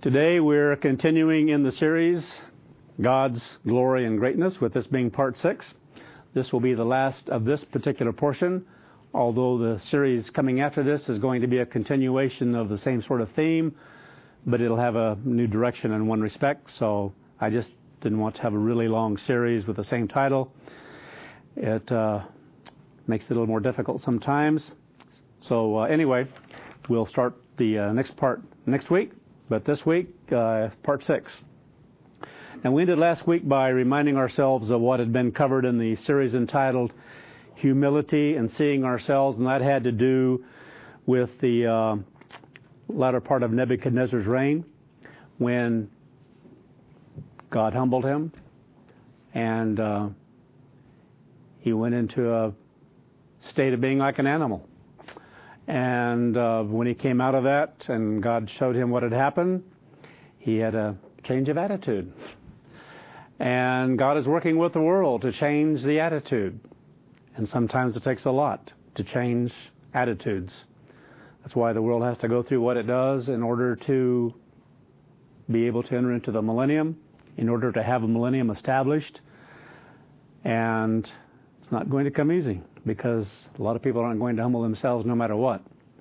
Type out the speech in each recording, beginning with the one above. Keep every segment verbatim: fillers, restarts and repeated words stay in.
Today we're continuing in the series, God's Glory and Greatness, with this being part six. This will be the last of this particular portion, although the series coming after this is going to be a continuation of the same sort of theme, but it'll have a new direction in one respect, so I just didn't want to have a really long series with the same title. It uh, makes it a little more difficult sometimes. So uh, anyway, we'll start the uh, next part next week. But this week, uh, part six. And we ended last week by reminding ourselves of what had been covered in the series entitled Humility and Seeing Ourselves, and that had to do with the uh, latter part of Nebuchadnezzar's reign, when God humbled him, and uh, he went into a state of being like an animal. And uh, when he came out of that and God showed him what had happened, he had a change of attitude. And God is working with the world to change the attitude. And sometimes it takes a lot to change attitudes. That's why the world has to go through what it does in order to be able to enter into the millennium, in order to have a millennium established. And it's not going to come easy, because a lot of people aren't going to humble themselves no matter what.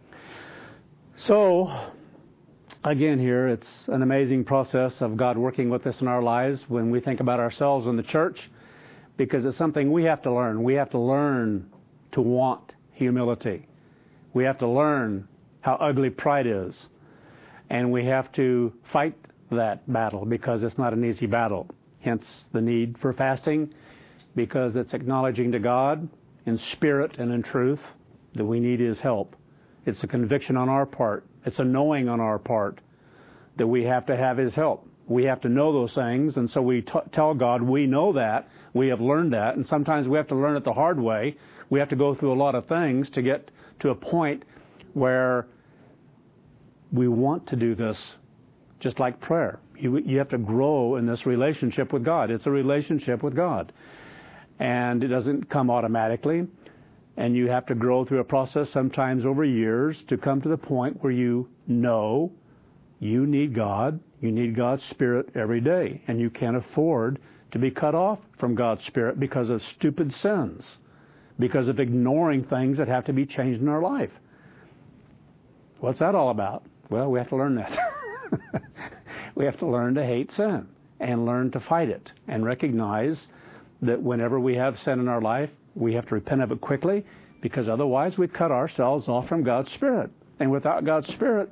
So, again here, it's an amazing process of God working with us in our lives when we think about ourselves in the church, because it's something we have to learn. We have to learn to want humility. We have to learn how ugly pride is. And we have to fight that battle, because it's not an easy battle. Hence the need for fasting, because it's acknowledging to God in spirit and in truth that we need His help. It's a conviction on our part. It's a knowing on our part that we have to have His help. We have to know those things, and so we t- tell God we know that, we have learned that, and sometimes we have to learn it the hard way. We have to go through a lot of things to get to a point where we want to do this, just like prayer. You, you have to grow in this relationship with God. It's a relationship with God. And it doesn't come automatically, and you have to grow through a process, sometimes over years, to come to the point where you know you need God, you need God's Spirit every day, and you can't afford to be cut off from God's Spirit because of stupid sins, because of ignoring things that have to be changed in our life. What's that all about? Well, we have to learn that. We have to learn to hate sin and learn to fight it and recognize that whenever we have sin in our life, we have to repent of it quickly, because otherwise we cut ourselves off from God's Spirit. And without God's Spirit,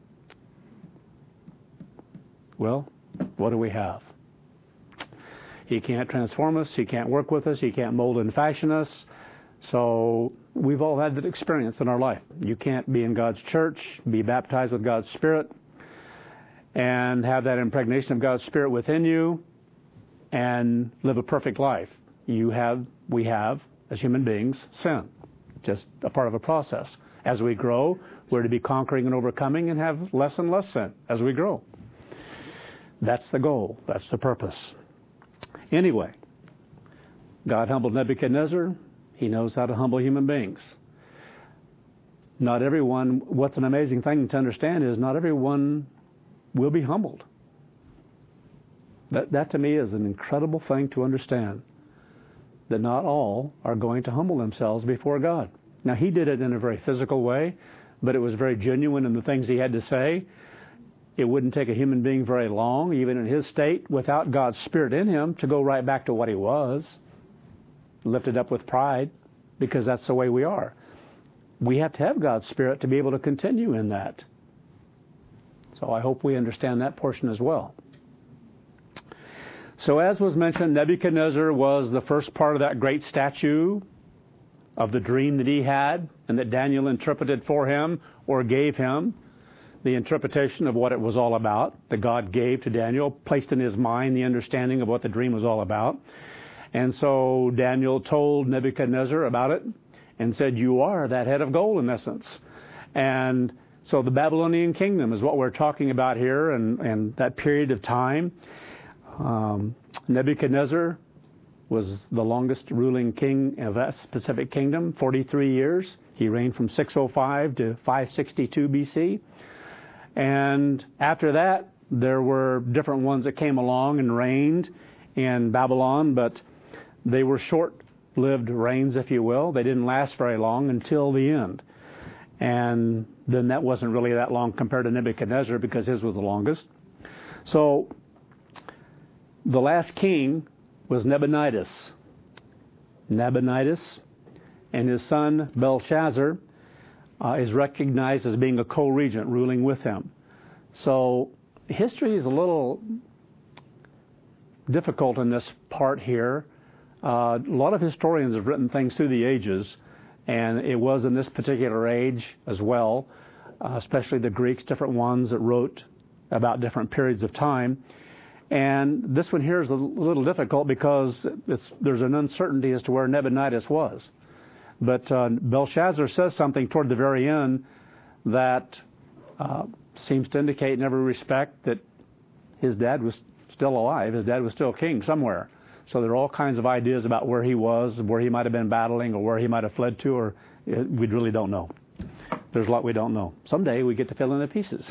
well, what do we have? He can't transform us. He can't work with us. He can't mold and fashion us. So we've all had that experience in our life. You can't be in God's church, be baptized with God's Spirit, and have that impregnation of God's Spirit within you, and live a perfect life. You have, we have, as human beings, sin. Just a part of a process. As we grow, we're to be conquering and overcoming and have less and less sin as we grow. That's the goal. That's the purpose. Anyway, God humbled Nebuchadnezzar. He knows how to humble human beings. Not everyone, what's an amazing thing to understand is not everyone will be humbled. That, that to me is an incredible thing to understand, that not all are going to humble themselves before God. Now, he did it in a very physical way, but it was very genuine in the things he had to say. It wouldn't take a human being very long, even in his state, without God's Spirit in him, to go right back to what he was, lifted up with pride, because that's the way we are. We have to have God's Spirit to be able to continue in that. So I hope we understand that portion as well. So as was mentioned, Nebuchadnezzar was the first part of that great statue of the dream that he had, and that Daniel interpreted for him, or gave him the interpretation of what it was all about, that God gave to Daniel, placed in his mind the understanding of what the dream was all about. And so Daniel told Nebuchadnezzar about it and said, you are that head of gold in essence. And so the Babylonian kingdom is what we're talking about here, and, and that period of time. Um, Nebuchadnezzar was the longest ruling king of that specific kingdom, forty-three years. He reigned from six oh five to five sixty-two B C. And after that, there were different ones that came along and reigned in Babylon, but they were short-lived reigns, if you will. They didn't last very long until the end. And then that wasn't really that long compared to Nebuchadnezzar, because his was the longest. So the last king was Nabonidus. Nabonidus and his son Belshazzar uh, is recognized as being a co-regent ruling with him. So history is a little difficult in this part here. Uh, a lot of historians have written things through the ages, and it was in this particular age as well, uh, especially the Greeks, different ones that wrote about different periods of time. And this one here is a little difficult because it's, there's an uncertainty as to where Nabonidus was. But uh, Belshazzar says something toward the very end that uh, seems to indicate in every respect that his dad was still alive. His dad was still king somewhere. So there are all kinds of ideas about where he was, where he might have been battling, or where he might have fled to, or it, we really don't know. There's a lot we don't know. Someday we get to fill in the pieces.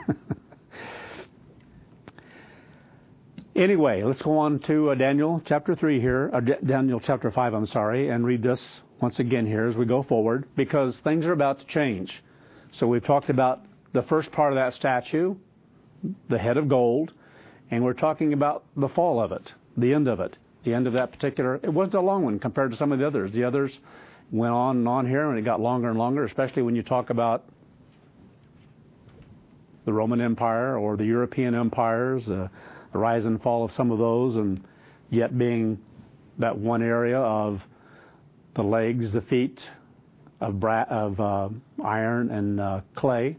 Anyway, let's go on to uh, Daniel chapter three here, uh, D- Daniel chapter five, I'm sorry, and read this once again here as we go forward, because things are about to change. So we've talked about the first part of that statue, the head of gold, and we're talking about the fall of it, the end of it, the end of that particular. It wasn't a long one compared to some of the others. The others went on and on here, and it got longer and longer, especially when you talk about the Roman Empire or the European empires, uh, the rise and fall of some of those, and yet being that one area of the legs, the feet of, bra- of uh, iron and uh, clay.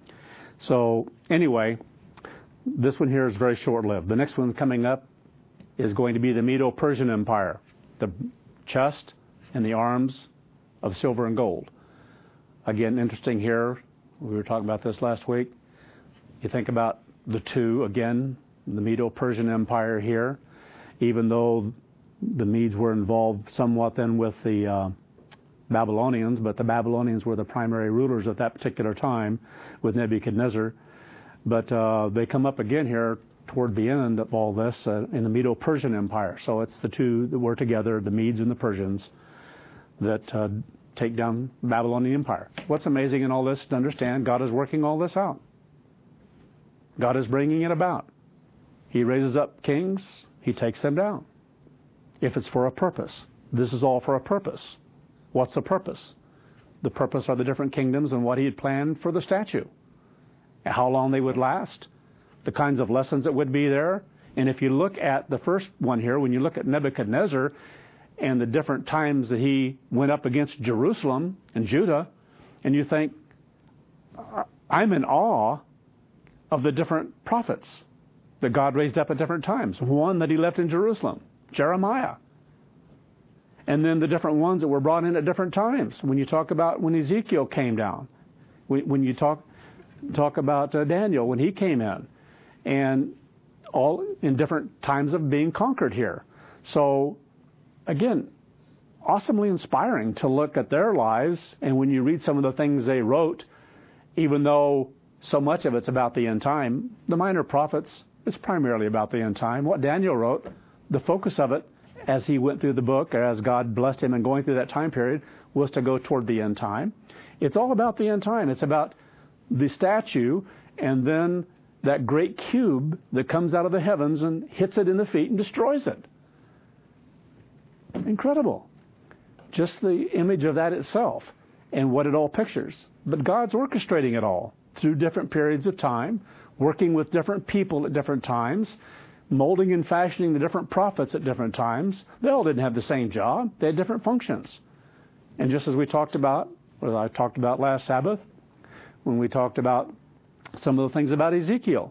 So anyway, this one here is very short-lived. The next one coming up is going to be the Medo-Persian Empire, the chest and the arms of silver and gold. Again, interesting here. We were talking about this last week. You think about the two, again, the Medo-Persian Empire here, even though the Medes were involved somewhat then with the uh, Babylonians, but the Babylonians were the primary rulers at that particular time with Nebuchadnezzar. But uh, they come up again here toward the end of all this uh, in the Medo-Persian Empire. So it's the two that were together, the Medes and the Persians, that uh, take down the Babylonian Empire. What's amazing in all this to understand, God is working all this out. God is bringing it about. He raises up kings, he takes them down. If it's for a purpose. This is all for a purpose. What's the purpose? The purpose are the different kingdoms and what he had planned for the statue. How long they would last, the kinds of lessons that would be there. And if you look at the first one here, when you look at Nebuchadnezzar and the different times that he went up against Jerusalem and Judah, and you think, I'm in awe of the different prophets that God raised up at different times. One that he left in Jerusalem, Jeremiah. And then the different ones that were brought in at different times. When you talk about when Ezekiel came down, when you talk talk about uh, Daniel when he came in, and all in different times of being conquered here. So, again, awesomely inspiring to look at their lives, and when you read some of the things they wrote, even though so much of it's about the end time, the minor prophets, it's primarily about the end time. What Daniel wrote, the focus of it, as he went through the book, or as God blessed him in going through that time period, was to go toward the end time. It's all about the end time. It's about the statue, and then that great cube that comes out of the heavens and hits it in the feet and destroys it. Incredible. Just the image of that itself and what it all pictures. But God's orchestrating it all through different periods of time, working with different people at different times, molding and fashioning the different prophets at different times. They all didn't have the same job. They had different functions. And just as we talked about, or I talked about last Sabbath, when we talked about some of the things about Ezekiel.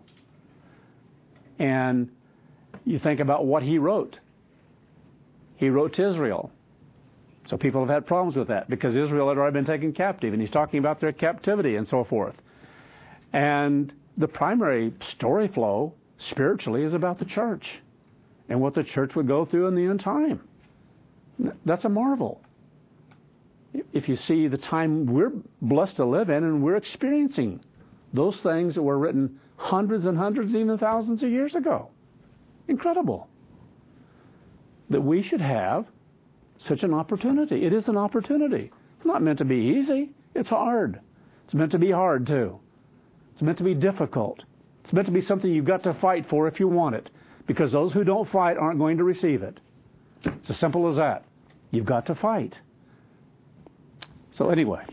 And you think about what he wrote. He wrote to Israel. So people have had problems with that because Israel had already been taken captive, and he's talking about their captivity and so forth. And the primary story flow spiritually is about the church and what the church would go through in the end time. That's a marvel. If you see the time we're blessed to live in and we're experiencing those things that were written hundreds and hundreds, even thousands of years ago. Incredible that we should have such an opportunity. It is an opportunity. It's not meant to be easy. It's hard. It's meant to be hard, too. It's meant to be difficult. It's meant to be something you've got to fight for if you want it, because those who don't fight aren't going to receive it. It's as simple as that. You've got to fight. So anyway,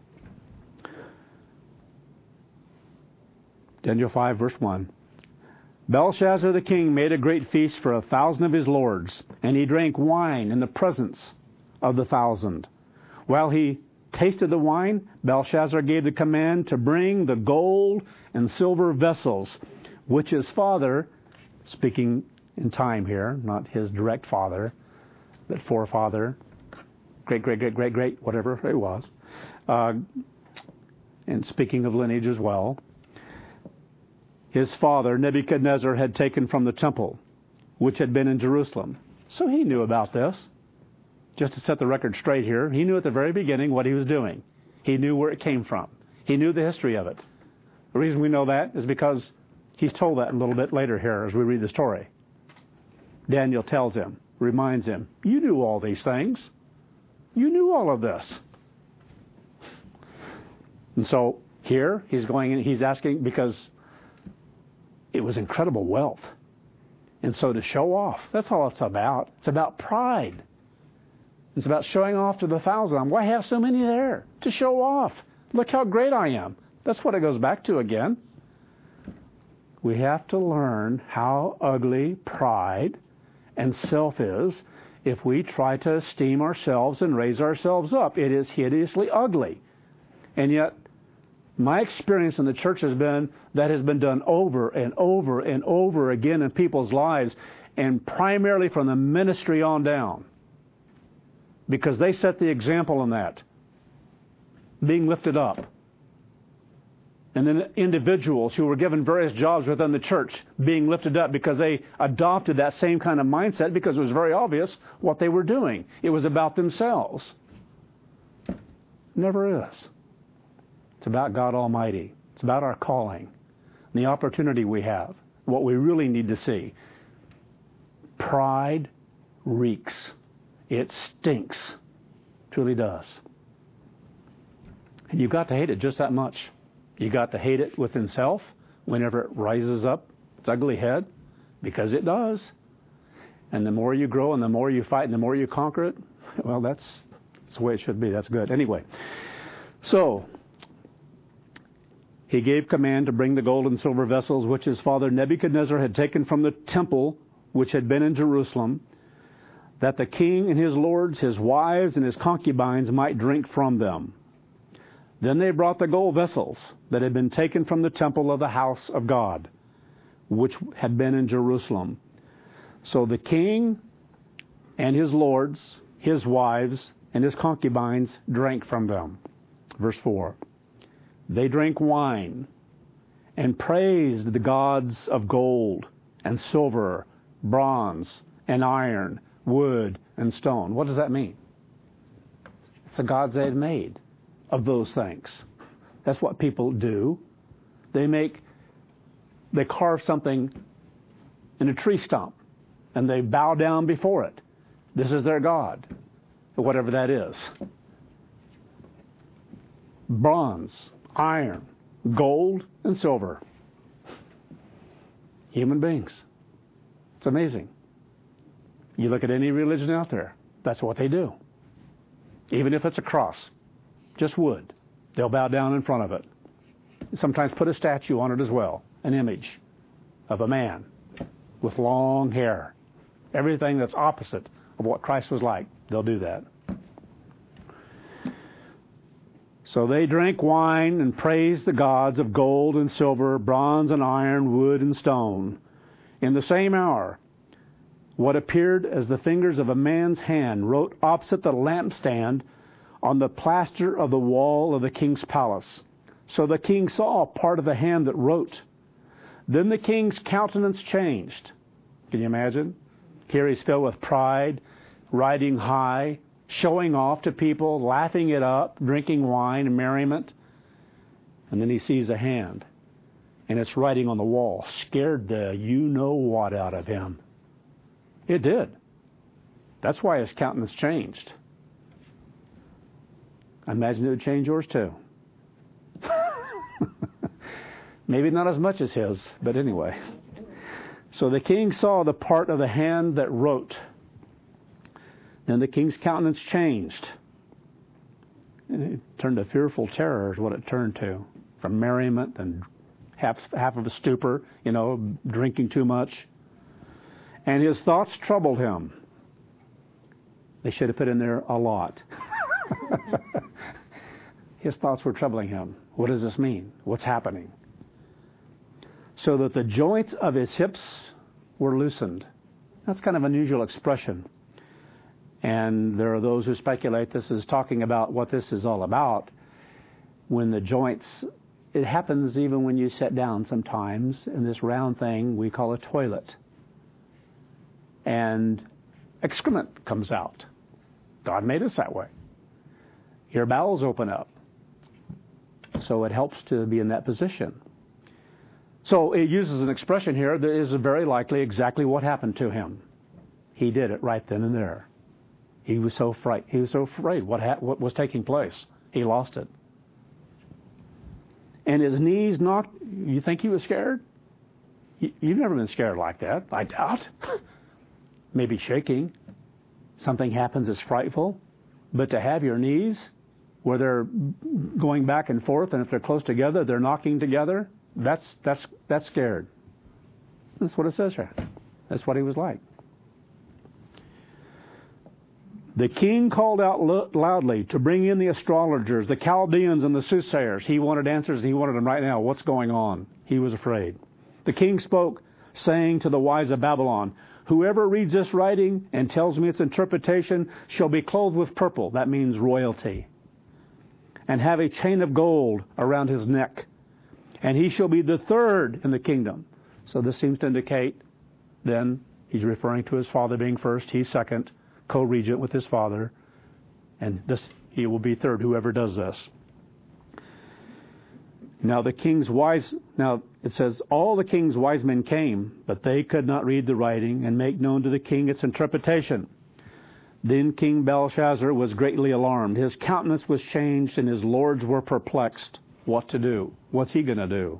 Daniel five, verse one. Belshazzar the king made a great feast for a thousand of his lords, and he drank wine in the presence of the thousand. While he tasted the wine, Belshazzar gave the command to bring the gold and silver vessels, which his father, speaking in time here, not his direct father, but forefather, great, great, great, great, great, whatever it was, uh, and speaking of lineage as well, his father, Nebuchadnezzar, had taken from the temple, which had been in Jerusalem. So he knew about this. Just to set the record straight here, he knew at the very beginning what he was doing. He knew where it came from. He knew the history of it. The reason we know that is because he's told that a little bit later here as we read the story. Daniel tells him, reminds him, you knew all these things. You knew all of this. And so here he's going in, he's asking because it was incredible wealth. And so to show off, that's all it's about. It's about pride. It's about showing off to the thousand. Why have so many there? To show off. Look how great I am. That's what it goes back to again. We have to learn how ugly pride and self is if we try to esteem ourselves and raise ourselves up. It is hideously ugly. And yet, my experience in the church has been that has been done over and over and over again in people's lives, and primarily from the ministry on down. Because they set the example in that. Being lifted up. And then individuals who were given various jobs within the church being lifted up because they adopted that same kind of mindset because it was very obvious what they were doing. It was about themselves. Never is. It's about God Almighty. It's about our calling, the opportunity we have, what we really need to see. Pride reeks. It stinks. Truly does. And you've got to hate it just that much. You've got to hate it within self whenever it rises up its ugly head, because it does. And the more you grow and the more you fight and the more you conquer it, well, that's, that's the way it should be. That's good. Anyway, so he gave command to bring the gold and silver vessels which his father Nebuchadnezzar had taken from the temple which had been in Jerusalem, that the king and his lords, his wives, and his concubines might drink from them. Then they brought the gold vessels that had been taken from the temple of the house of God, which had been in Jerusalem. So the king and his lords, his wives, and his concubines drank from them. Verse four. They drank wine and praised the gods of gold and silver, bronze and iron, wood and stone. What does that mean? It's the gods they had made of those things. That's what people do. They make, they carve something in a tree stump and they bow down before it. This is their God, whatever that is. Bronze, iron, gold, and silver. Human beings. It's amazing. You look at any religion out there, that's what they do. Even if it's a cross, just wood, they'll bow down in front of it. Sometimes put a statue on it as well, an image of a man with long hair. Everything that's opposite of what Christ was like, they'll do that. So they drank wine and praised the gods of gold and silver, bronze and iron, wood and stone. In the same hour, what appeared as the fingers of a man's hand wrote opposite the lampstand on the plaster of the wall of the king's palace. So the king saw part of the hand that wrote. Then the king's countenance changed. Can you imagine? Here he's filled with pride, riding high, showing off to people, laughing it up, drinking wine and merriment. And then he sees a hand. and its writing on the wall scared the you-know-what out of him. It did. That's why his countenance changed. I imagine it would change yours too. Maybe not as much as his, but anyway. So the king saw the part of the hand that wrote. Then the king's countenance changed. And it turned to fearful terror is what it turned to. From merriment and half, half of a stupor, you know, drinking too much. And his thoughts troubled him. They should have put in there a lot. His thoughts were troubling him. What does this mean? What's happening? So that the joints of his hips were loosened. That's kind of an unusual expression. And there are those who speculate this is talking about what this is all about. When the joints, it happens even when you sit down sometimes in this round thing we call a toilet. And excrement comes out. God made us that way. Your bowels open up. So it helps to be in that position. So it uses an expression here that is very likely exactly what happened to him. He did it right then and there. He was so fright. He was so afraid. What ha- what was taking place? He lost it. And his knees knocked. You think he was scared? You, you've never been scared like that, I doubt. Maybe shaking. Something happens that's frightful. But to have your knees, where they're going back and forth, and if they're close together, they're knocking together. That's that's that's scared. That's what it says here. That's what he was like. The king called out lo- loudly to bring in the astrologers, the Chaldeans, and the soothsayers. He wanted answers. He wanted them right now. What's going on? He was afraid. The king spoke, saying to the wise of Babylon, "Whoever reads this writing and tells me its interpretation shall be clothed with purple." That means royalty. "And have a chain of gold around his neck. And he shall be the third in the kingdom." So this seems to indicate then he's referring to his father being first, he's second, co-regent with his father, and this he will be third, whoever does this. Now the king's wise, now it says, all the king's wise men came, but they could not read the writing and make known to the king its interpretation. Then King Belshazzar was greatly alarmed. His countenance was changed, and his lords were perplexed. What to do? What's he going to do?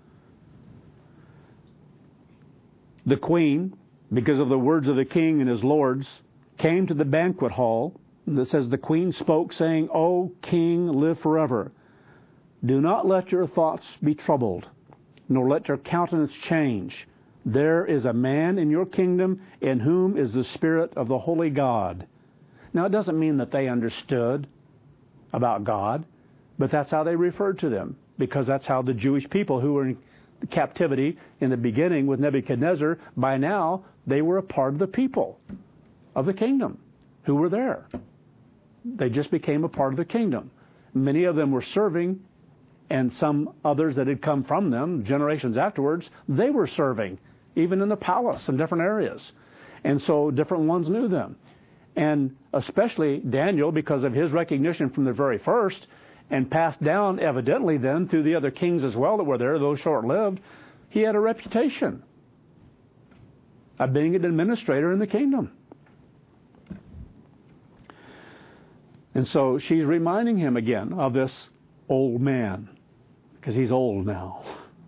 The queen, because of the words of the king and his lords, came to the banquet hall. That says the queen spoke, saying, "O king, live forever. Do not let your thoughts be troubled, nor let your countenance change. There is a man in your kingdom in whom is the spirit of the holy God." Now, it doesn't mean that they understood about God, but that's how they referred to them, because that's how the Jewish people who were in captivity in the beginning with Nebuchadnezzar, by now they were a part of the people of the kingdom who were there. They just became a part of the kingdom. Many of them were serving, and some others that had come from them generations afterwards, they were serving, even in the palace in different areas. And so different ones knew them. And especially Daniel, because of his recognition from the very first, and passed down evidently then through the other kings as well that were there, those short-lived, he had a reputation of being an administrator in the kingdom. And so she's reminding him again of this old man, because he's old now.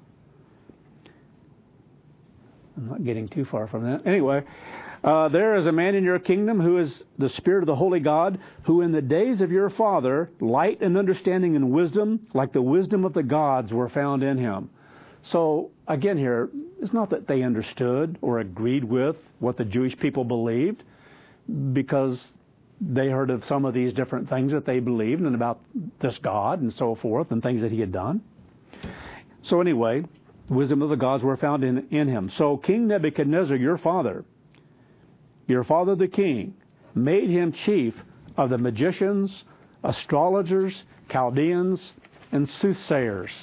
I'm not getting too far from that. Anyway, uh, there is a man in your kingdom who is the Spirit of the Holy God, who in the days of your father, light and understanding and wisdom, like the wisdom of the gods, were found in him. So, again here, it's not that they understood or agreed with what the Jewish people believed, because they heard of some of these different things that they believed and about this God and so forth and things that he had done. So anyway, wisdom of the gods were found in, in him. So King Nebuchadnezzar, your father, your father the king, made him chief of the magicians, astrologers, Chaldeans, and soothsayers.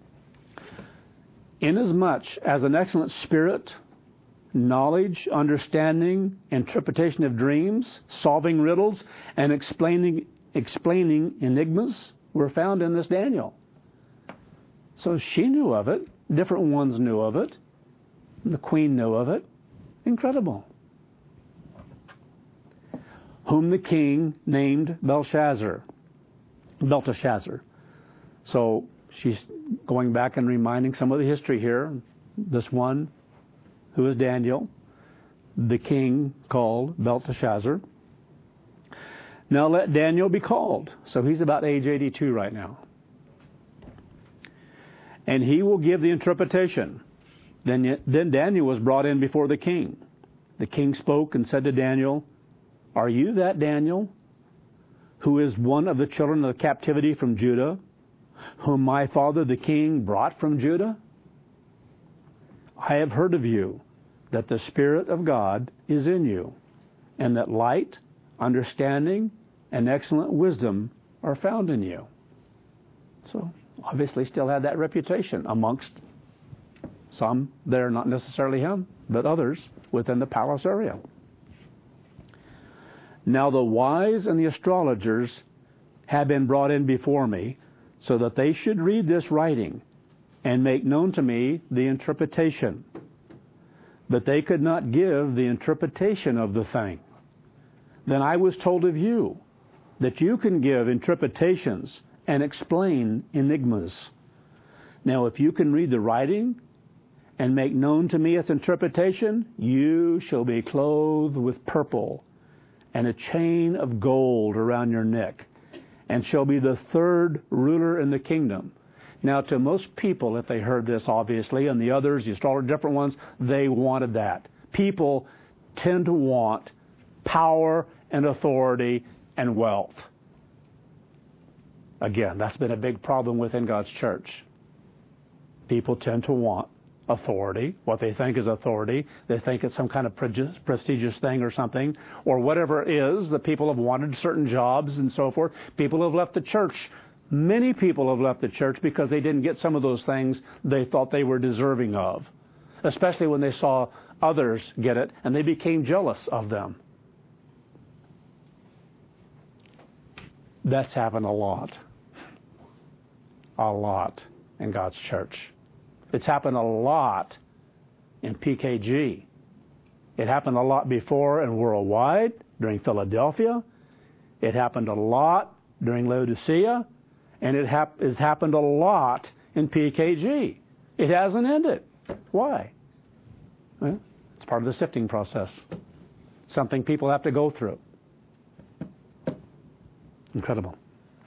Inasmuch as an excellent spirit, knowledge, understanding, interpretation of dreams, solving riddles, and explaining explaining enigmas were found in this Daniel. So she knew of it. different ones knew of it. The queen knew of it. Incredible. Whom the king named Belshazzar. Belteshazzar. So she's going back and reminding some of the history here. This one, who is Daniel, the king called Belteshazzar. Now let Daniel be called. So he's about age eighty-two right now. And he will give the interpretation. Then, then Daniel was brought in before the king. The king spoke and said to Daniel, "Are you that Daniel, who is one of the children of the captivity from Judah, whom my father the king brought from Judah? I have heard of you, that the Spirit of God is in you, and that light, understanding, and excellent wisdom are found in you." So, obviously still had that reputation amongst some there, not necessarily him, but others within the palace area. Now the wise and the astrologers have been brought in before me, so that they should read this writing and make known to me the interpretation. But they could not give the interpretation of the thing. Then I was told of you that you can give interpretations and explain enigmas. Now if you can read the writing and make known to me its interpretation, you shall be clothed with purple and a chain of gold around your neck, and shall be the third ruler in the kingdom. Now, to most people, if they heard this, obviously, and the others, the astrologers, different ones, they wanted that. People tend to want power and authority and wealth. Again, that's been a big problem within God's church. People tend to want authority, what they think is authority. They think it's some kind of prestigious thing or something, or whatever it is. The people have wanted certain jobs and so forth. People have left the church. Many people have left the church because they didn't get some of those things they thought they were deserving of, especially when they saw others get it and they became jealous of them. That's happened a lot. A lot in God's church. It's happened a lot in P K G. It happened a lot before and worldwide during Philadelphia. It happened a lot during Laodicea. And it hap- has happened a lot in P K G. It hasn't ended. Why? Well, it's part of the sifting process. Something people have to go through. Incredible.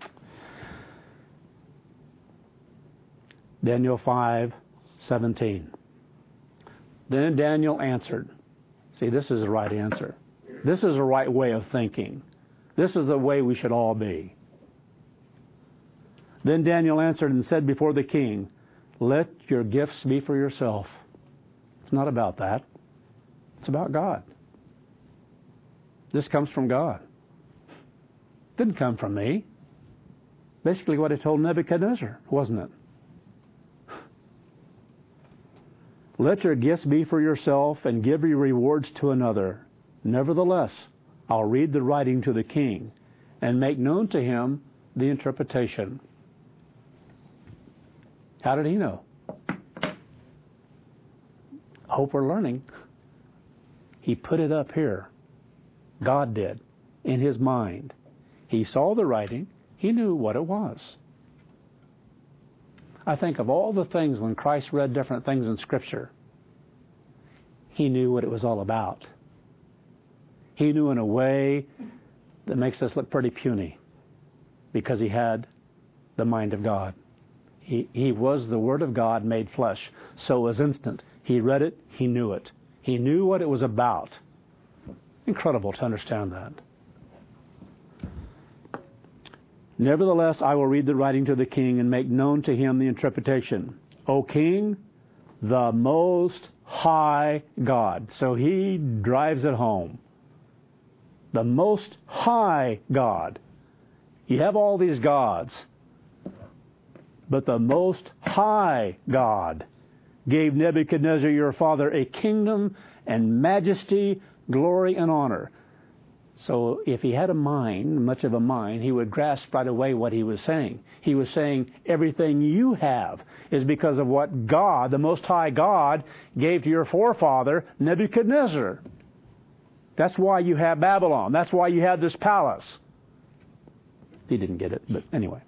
Daniel five seventeen. Then Daniel answered. See, this is the right answer. This is the right way of thinking. This is the way we should all be. Then Daniel answered and said before the king, "Let your gifts be for yourself." It's not about that. It's about God. This comes from God. It didn't come from me. Basically what I told Nebuchadnezzar, wasn't it? "Let your gifts be for yourself and give your rewards to another. Nevertheless, I'll read the writing to the king and make known to him the interpretation." How did he know? Hope we're learning. He put it up here. God did, in his mind. He saw the writing. He knew what it was. I think of all the things when Christ read different things in Scripture, he knew what it was all about. He knew in a way that makes us look pretty puny because he had the mind of God. He, he was the Word of God made flesh. So it was instant. He read it. He knew it. He knew what it was about. Incredible to understand that. "Nevertheless, I will read the writing to the king and make known to him the interpretation. O king, the most high God." So he drives it home. The most high God. You have all these gods, but the most high God gave Nebuchadnezzar your father a kingdom and majesty, glory and honor. So if he had a mind, much of a mind, he would grasp right away what he was saying. He was saying everything you have is because of what God, the Most High God, gave to your forefather, Nebuchadnezzar. That's why you have Babylon. That's why you have this palace. He didn't get it, but anyway.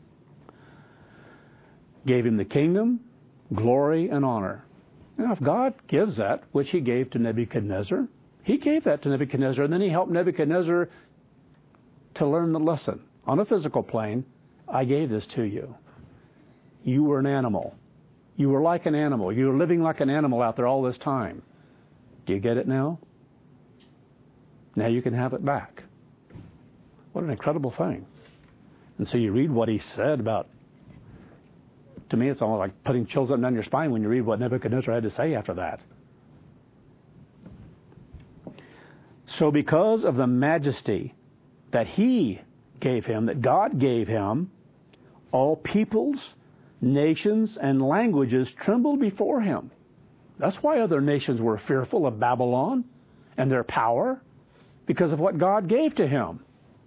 Gave him the kingdom, glory, and honor. Now, if God gives that, which he gave to Nebuchadnezzar, he gave that to Nebuchadnezzar, and then he helped Nebuchadnezzar to learn the lesson. On a physical plane, I gave this to you. You were an animal. You were like an animal. You were living like an animal out there all this time. Do you get it now? Now you can have it back. What an incredible thing. And so you read what he said about, to me it's almost like putting chills up and down your spine when you read what Nebuchadnezzar had to say after that. So because of the majesty that he gave him, that God gave him, all peoples, nations, and languages trembled before him. That's why other nations were fearful of Babylon and their power, because of what God gave to him.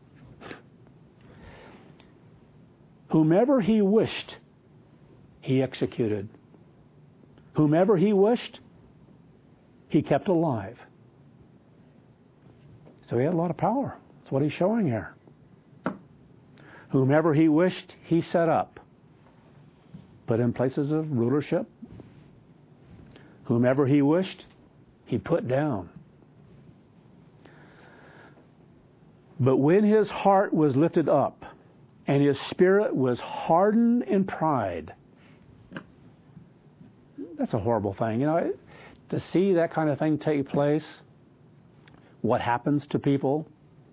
Whomever he wished, he executed. Whomever he wished, he kept alive. So he had a lot of power. That's what he's showing here. Whomever he wished, he set up, put in places of rulership. Whomever he wished, he put down. But when his heart was lifted up and his spirit was hardened in pride, that's a horrible thing. You know, to see that kind of thing take place, what happens to people,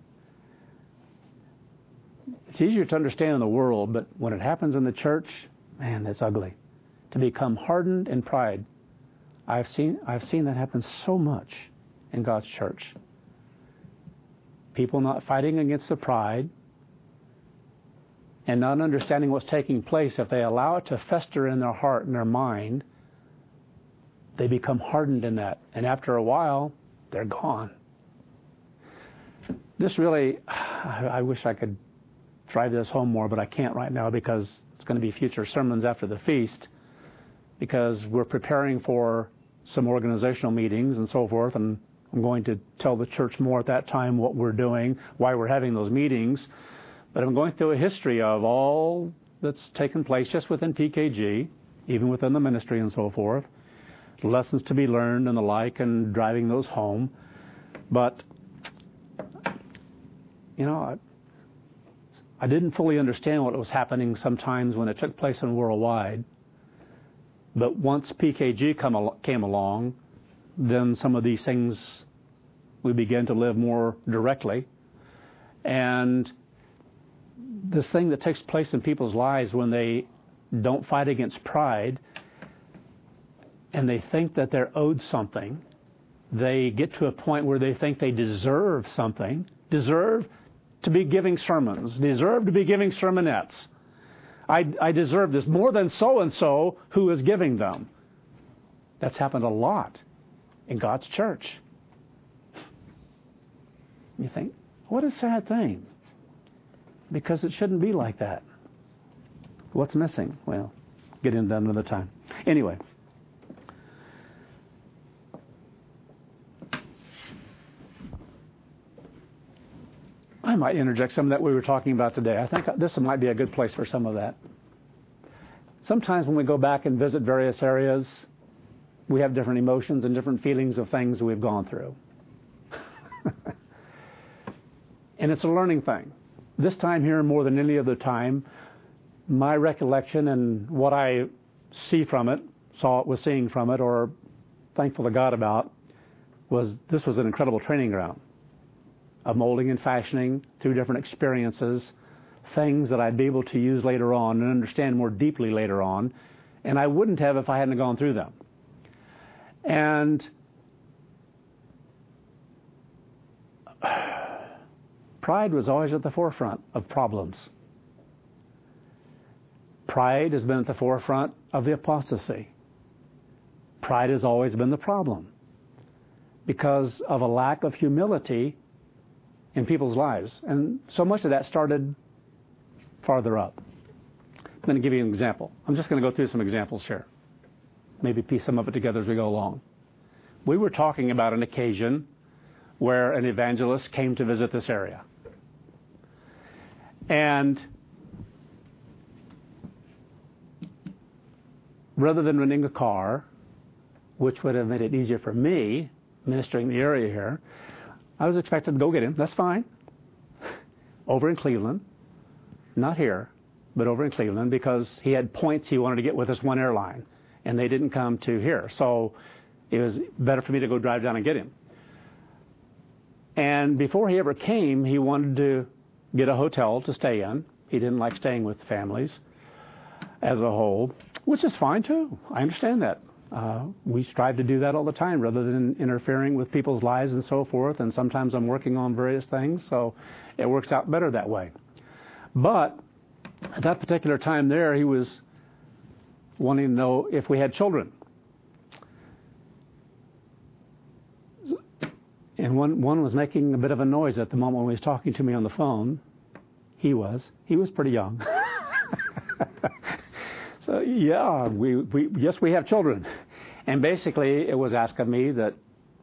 it's easier to understand in the world, but when it happens in the church, man, that's ugly. To become hardened in pride. I've seen I've seen that happen so much in God's church. People not fighting against the pride and not understanding what's taking place. If they allow it to fester in their heart and their mind, they become hardened in that. And after a while, they're gone. This really, I wish I could drive this home more, but I can't right now because it's going to be future sermons after the feast, because we're preparing for some organizational meetings and so forth, and I'm going to tell the church more at that time what we're doing, why we're having those meetings. But I'm going through a history of all that's taken place just within P K G, even within the ministry and so forth, lessons to be learned and the like, and driving those home. But, you know, I, I didn't fully understand what was happening sometimes when it took place in worldwide. But once P K G come al- came along, then some of these things we began to live more directly. And this thing that takes place in people's lives when they don't fight against pride and they think that they're owed something, they get to a point where they think they deserve something, deserve to be giving sermons, deserve to be giving sermonettes. I, I deserve this more than so-and-so who is giving them. That's happened a lot in God's church. You think, what a sad thing. Because it shouldn't be like that. What's missing? Well, get into that another time. Anyway. I might interject some of that we were talking about today. I think this might be a good place for some of that. Sometimes when we go back and visit various areas, we have different emotions and different feelings of things we've gone through. And it's a learning thing. This time here, more than any other time, my recollection and what I see from it, saw it, was seeing from it, or thankful to God about, was this was an incredible training ground of molding and fashioning through different experiences, things that I'd be able to use later on and understand more deeply later on, and I wouldn't have if I hadn't gone through them. And pride was always at the forefront of problems. Pride has been at the forefront of the apostasy. Pride has always been the problem because of a lack of humility in people's lives. And so much of that started farther up. I'm going to give you an example. I'm just going to go through some examples here. Maybe piece some of it together as we go along. We were talking about an occasion where an evangelist came to visit this area. And rather than renting a car, which would have made it easier for me ministering the area here, I was expected to go get him. That's fine. Over in Cleveland. Not here, but over in Cleveland, because he had points he wanted to get with this one airline, and they didn't come to here. So it was better for me to go drive down and get him. And before he ever came, he wanted to get a hotel to stay in. He didn't like staying with families as a whole, which is fine too. I understand that. Uh, we strive to do that all the time rather than interfering with people's lives and so forth. And sometimes I'm working on various things, so it works out better that way. But at that particular time there, he was wanting to know if we had children. And one, one was making a bit of a noise at the moment when he was talking to me on the phone. He was. He was pretty young. So, yeah, we, we yes, we have children. And basically, it was asked of me that,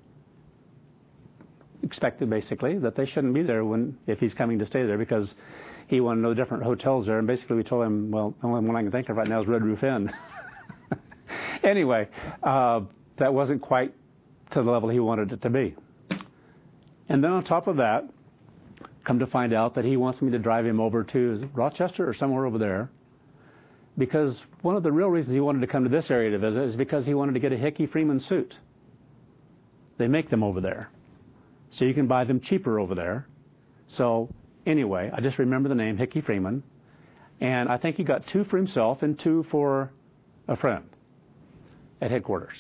expected basically, that they shouldn't be there when if he's coming to stay there, because he wanted to know different hotels there. And basically, we told him, well, the only one I can think of right now is Red Roof Inn. Anyway, uh, that wasn't quite to the level he wanted it to be. And then on top of that, come to find out that he wants me to drive him over to is it Rochester or somewhere over there. Because one of the real reasons he wanted to come to this area to visit is because he wanted to get a Hickey Freeman suit. They make them over there. So you can buy them cheaper over there. So anyway, I just remember the name, Hickey Freeman. And I think he got two for himself and two for a friend at headquarters.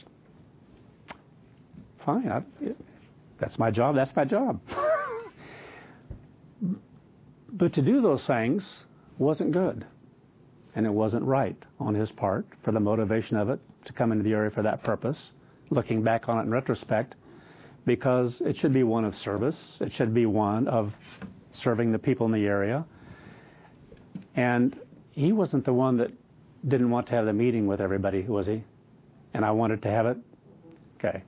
Fine. I, that's my job. That's my job. But to do those things wasn't good. And it wasn't right on his part for the motivation of it to come into the area for that purpose, looking back on it in retrospect, because it should be one of service. It should be one of serving the people in the area. And he wasn't the one that didn't want to have the meeting with everybody, was he? And I wanted to have it? Okay.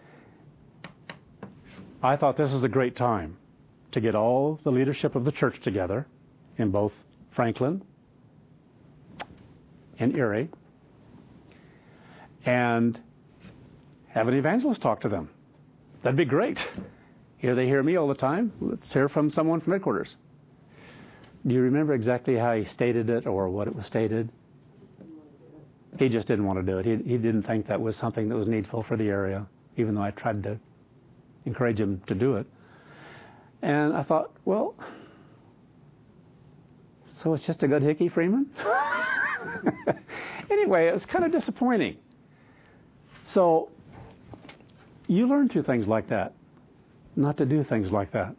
I thought this was a great time to get all the leadership of the church together in both Franklin and Erie and have an evangelist talk to them. That'd be great. Here they hear me all the time. Let's hear from someone from headquarters. Do you remember exactly how he stated it or what it was stated? He just didn't want to do it. He, he didn't think that was something that was needful for the area, even though I tried to encourage him to do it. And I thought, well, so it's just a good Hickey Freeman? Anyway, it was kind of disappointing. So you learn through things like that, not to do things like that.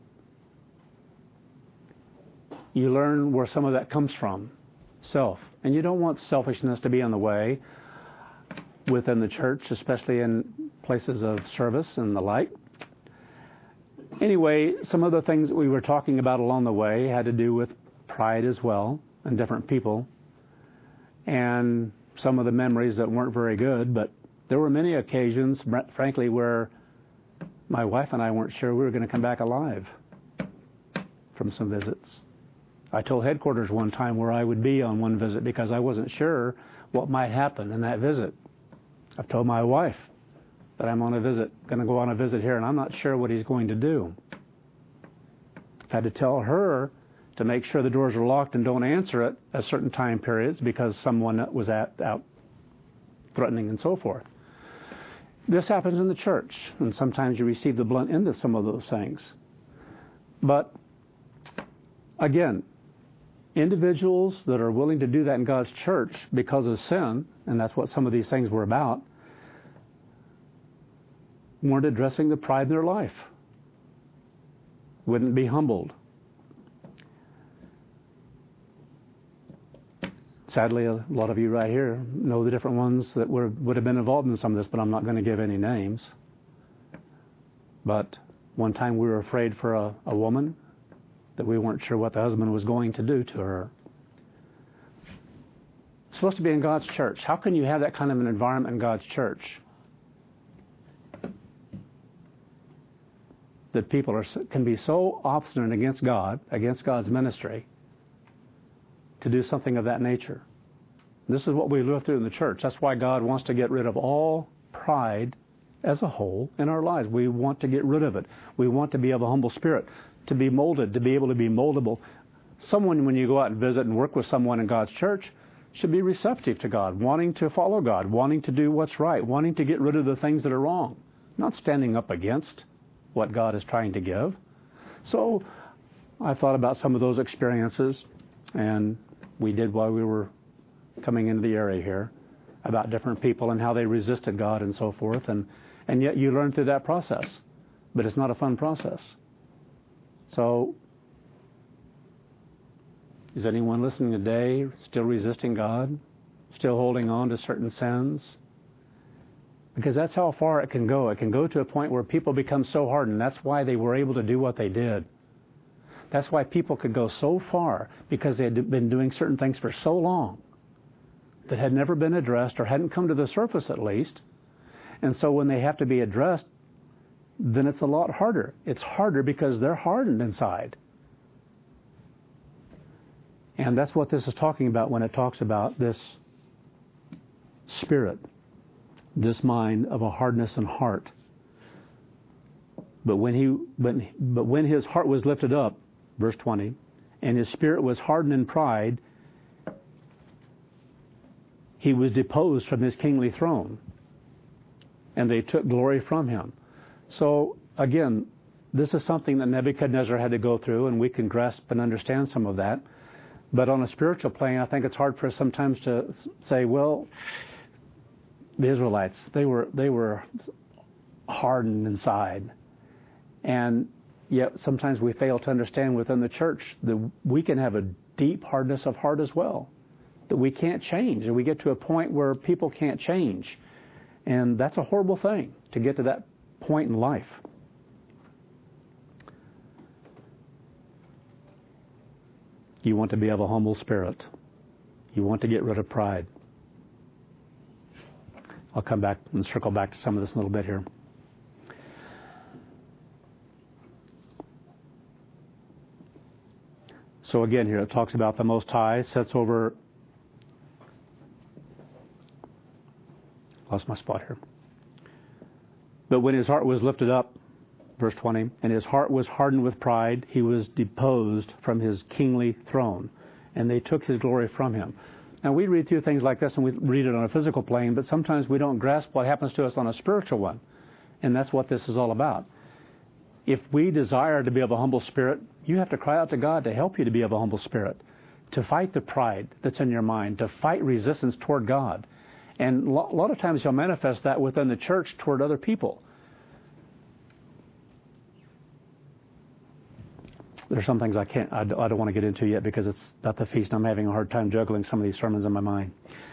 You learn where some of that comes from, self. And you don't want selfishness to be in the way within the church, especially in places of service and the like. Anyway, some of the things that we were talking about along the way had to do with pride as well, and different people, and some of the memories that weren't very good. But there were many occasions, frankly, where my wife and I weren't sure we were going to come back alive from some visits. I told headquarters one time where I would be on one visit because I wasn't sure what might happen in that visit. I've told my wife that I'm on a visit, going to go on a visit here, and I'm not sure what he's going to do. I've had to tell her to make sure the doors are locked and don't answer it at certain time periods because someone was at, out threatening and so forth. This happens in the church, and sometimes you receive the blunt end of some of those things. But again, individuals that are willing to do that in God's church because of sin, and that's what some of these things were about, weren't addressing the pride in their life, wouldn't be humbled. Sadly, a lot of you right here know the different ones that were, would have been involved in some of this, but I'm not going to give any names. But One time we were afraid for a, a woman that we weren't sure what the husband was going to do to her. It's supposed to be in God's church. How can you have that kind of an environment in God's church? That people are, can be so obstinate against God, against God's ministry, to do something of that nature. This is what we live through in the church. That's why God wants to get rid of all pride as a whole in our lives. We want to get rid of it. We want to be of a humble spirit, to be molded, to be able to be moldable. Someone, when you go out and visit and work with someone in God's church, should be receptive to God, wanting to follow God, wanting to do what's right, wanting to get rid of the things that are wrong, not standing up against what God is trying to give. So I thought about some of those experiences, and we did while we were coming into the area here, about different people and how they resisted God and so forth. And, and yet you learn through that process. But it's not a fun process. So is anyone listening today still resisting God? Still holding on to certain sins? Because that's how far it can go. It can go to a point where people become so hardened. That's why they were able to do what they did. That's why people could go so far, because they had been doing certain things for so long that had never been addressed or hadn't come to the surface at least. And so when they have to be addressed, then it's a lot harder. It's harder because they're hardened inside. And that's what this is talking about when it talks about this spirit, this mind of a hardness and heart. But when he, but, but when his heart was lifted up, verse twenty, and his spirit was hardened in pride, he was deposed from his kingly throne, and they took glory from him. So again, this is something that Nebuchadnezzar had to go through, and we can grasp and understand some of that. But on a spiritual plane, I think it's hard for us sometimes to say, well, the Israelites, they were they were hardened inside. And yet sometimes we fail to understand within the church that we can have a deep hardness of heart as well, that we can't change. And we get to a point where people can't change. And that's a horrible thing, to get to that point in life. You want to be of a humble spirit. You want to get rid of pride. I'll come back and circle back to some of this in a little bit here. So again here it talks about the Most High sets over... Lost my spot here. But when his heart was lifted up, verse twenty, and his heart was hardened with pride, he was deposed from his kingly throne, and they took his glory from him. Now, we read through things like this, and we read it on a physical plane, but sometimes we don't grasp what happens to us on a spiritual one, and that's what this is all about. If we desire to be of a humble spirit, you have to cry out to God to help you to be of a humble spirit, to fight the pride that's in your mind, to fight resistance toward God. And a lot of times you'll manifest that within the church toward other people. There's some things I can't, I don't want to get into yet because it's not the feast. I'm having a hard time juggling some of these sermons in my mind.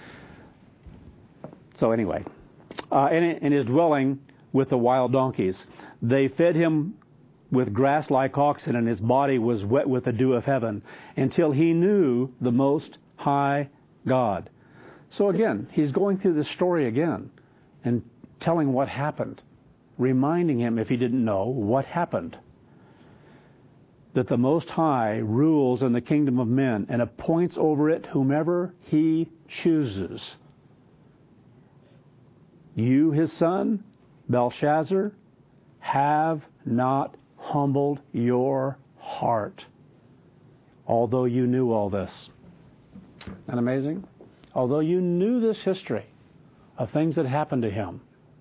So anyway, uh, in, in his dwelling with the wild donkeys, they fed him with grass like oxen, and his body was wet with the dew of heaven, until he knew the Most High God. So again, he's going through this story again and telling what happened, reminding him, if he didn't know, what happened. That the Most High rules in the kingdom of men and appoints over it whomever he chooses. You, his son, Belshazzar, have not humbled your heart, although you knew all this. Isn't that amazing? Although you knew this history of things that happened to him,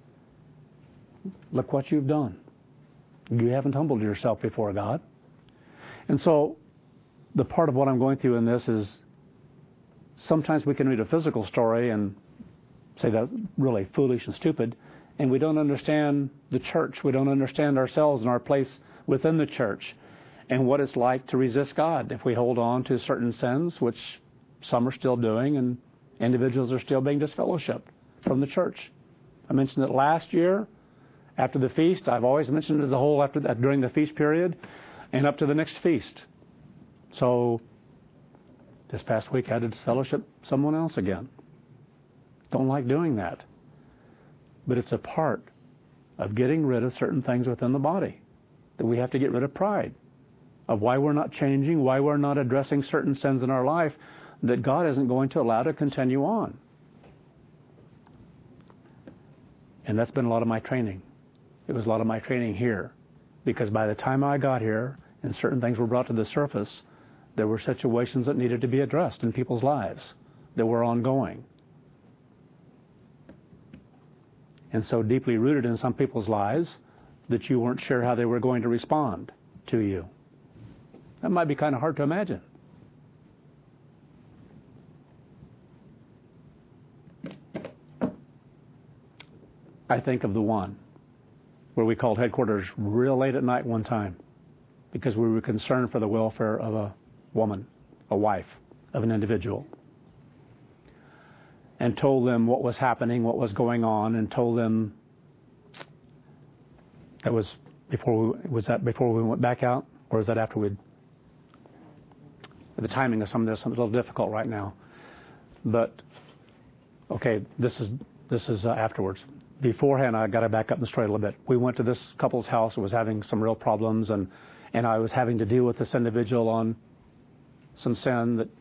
look what you've done. You haven't humbled yourself before God. And so the part of what I'm going through in this is sometimes we can read a physical story and say that's really foolish and stupid, and we don't understand the church. We don't understand ourselves and our place within the church and what it's like to resist God if we hold on to certain sins, which some are still doing, and individuals are still being disfellowshipped from the church. I mentioned it last year, After the feast, I've always mentioned it as a whole after that, during the feast period and up to the next feast. So this past week I had to fellowship someone else again. Don't like doing that. But it's a part of getting rid of certain things within the body. That we have to get rid of pride. Of why we're not changing, why we're not addressing certain sins in our life that God isn't going to allow to continue on. And that's been a lot of my training. It was a lot of my training here. Because by the time I got here and certain things were brought to the surface, there were situations that needed to be addressed in people's lives that were ongoing. And so deeply rooted in some people's lives that you weren't sure how they were going to respond to you. That might be kind of hard to imagine. I think of the one where we called headquarters real late at night one time because we were concerned for the welfare of a woman, a wife of an individual, and told them what was happening, what was going on, and told them that was before we, was that before we went back out, or is that after we'd? The timing of some of this is a little difficult right now, but okay, this is this is uh, afterwards. Beforehand, I got to back up and straight a little bit. We went to this couple's house. It was having some real problems, and and I was having to deal with this individual on some sin that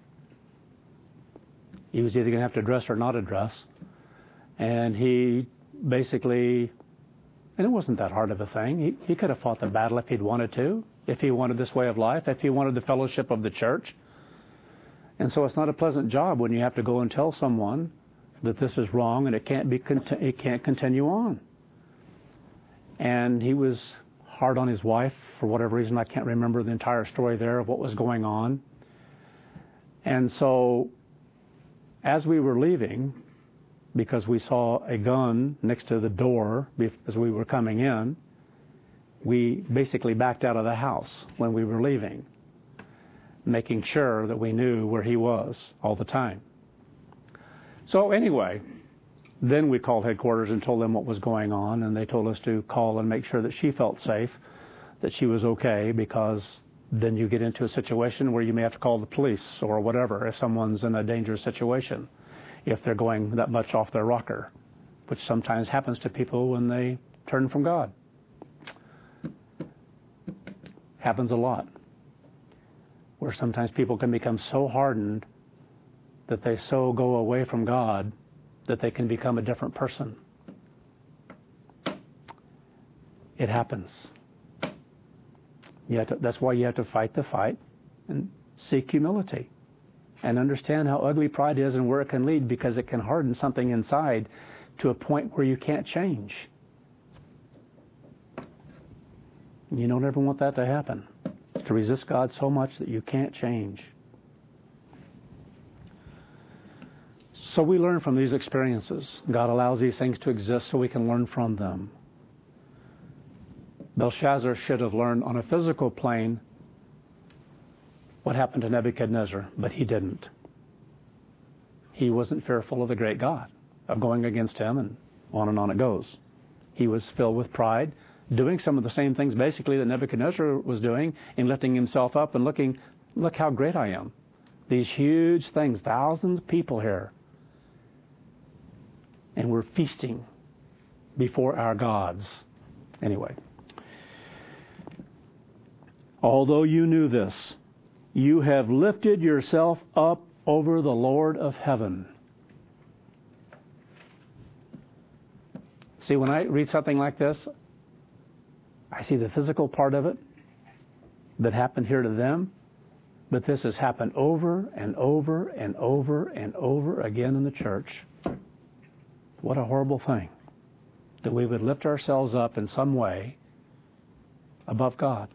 he was either going to have to address or not address. And he basically, and it wasn't that hard of a thing. He, he could have fought the battle if he'd wanted to, if he wanted this way of life, if he wanted the fellowship of the church. And so it's not a pleasant job when you have to go and tell someone that this is wrong and it can't be it can't continue on. And he was hard on his wife for whatever reason. I can't remember the entire story there of what was going on. And so as we were leaving, because we saw a gun next to the door as we were coming in, we basically backed out of the house when we were leaving, making sure that we knew where he was all the time. So anyway, then we called headquarters and told them what was going on, and they told us to call and make sure that she felt safe, that she was okay, because then you get into a situation where you may have to call the police or whatever if someone's in a dangerous situation, if they're going that much off their rocker, which sometimes happens to people when they turn from God. Happens a lot, where sometimes people can become so hardened that they so go away from God that they can become a different person. It happens. You have to, that's why you have to fight the fight and seek humility and understand how ugly pride is and where it can lead, because it can harden something inside to a point where you can't change. You don't ever want that to happen, to resist God so much that you can't change. So we learn from these experiences. God allows these things to exist so we can learn from them. Belshazzar should have learned on a physical plane what happened to Nebuchadnezzar, but he didn't. He wasn't fearful of the great God, of going against him, and on and on it goes. He was filled with pride, doing some of the same things basically that Nebuchadnezzar was doing, in lifting himself up and looking, look how great I am. These huge things, thousands of people here. And we're feasting before our gods. Anyway. Although you knew this, you have lifted yourself up over the Lord of heaven. See, when I read something like this, I see the physical part of it that happened here to them, but this has happened over and over and over and over again in the church. What a horrible thing, that we would lift ourselves up in some way above God.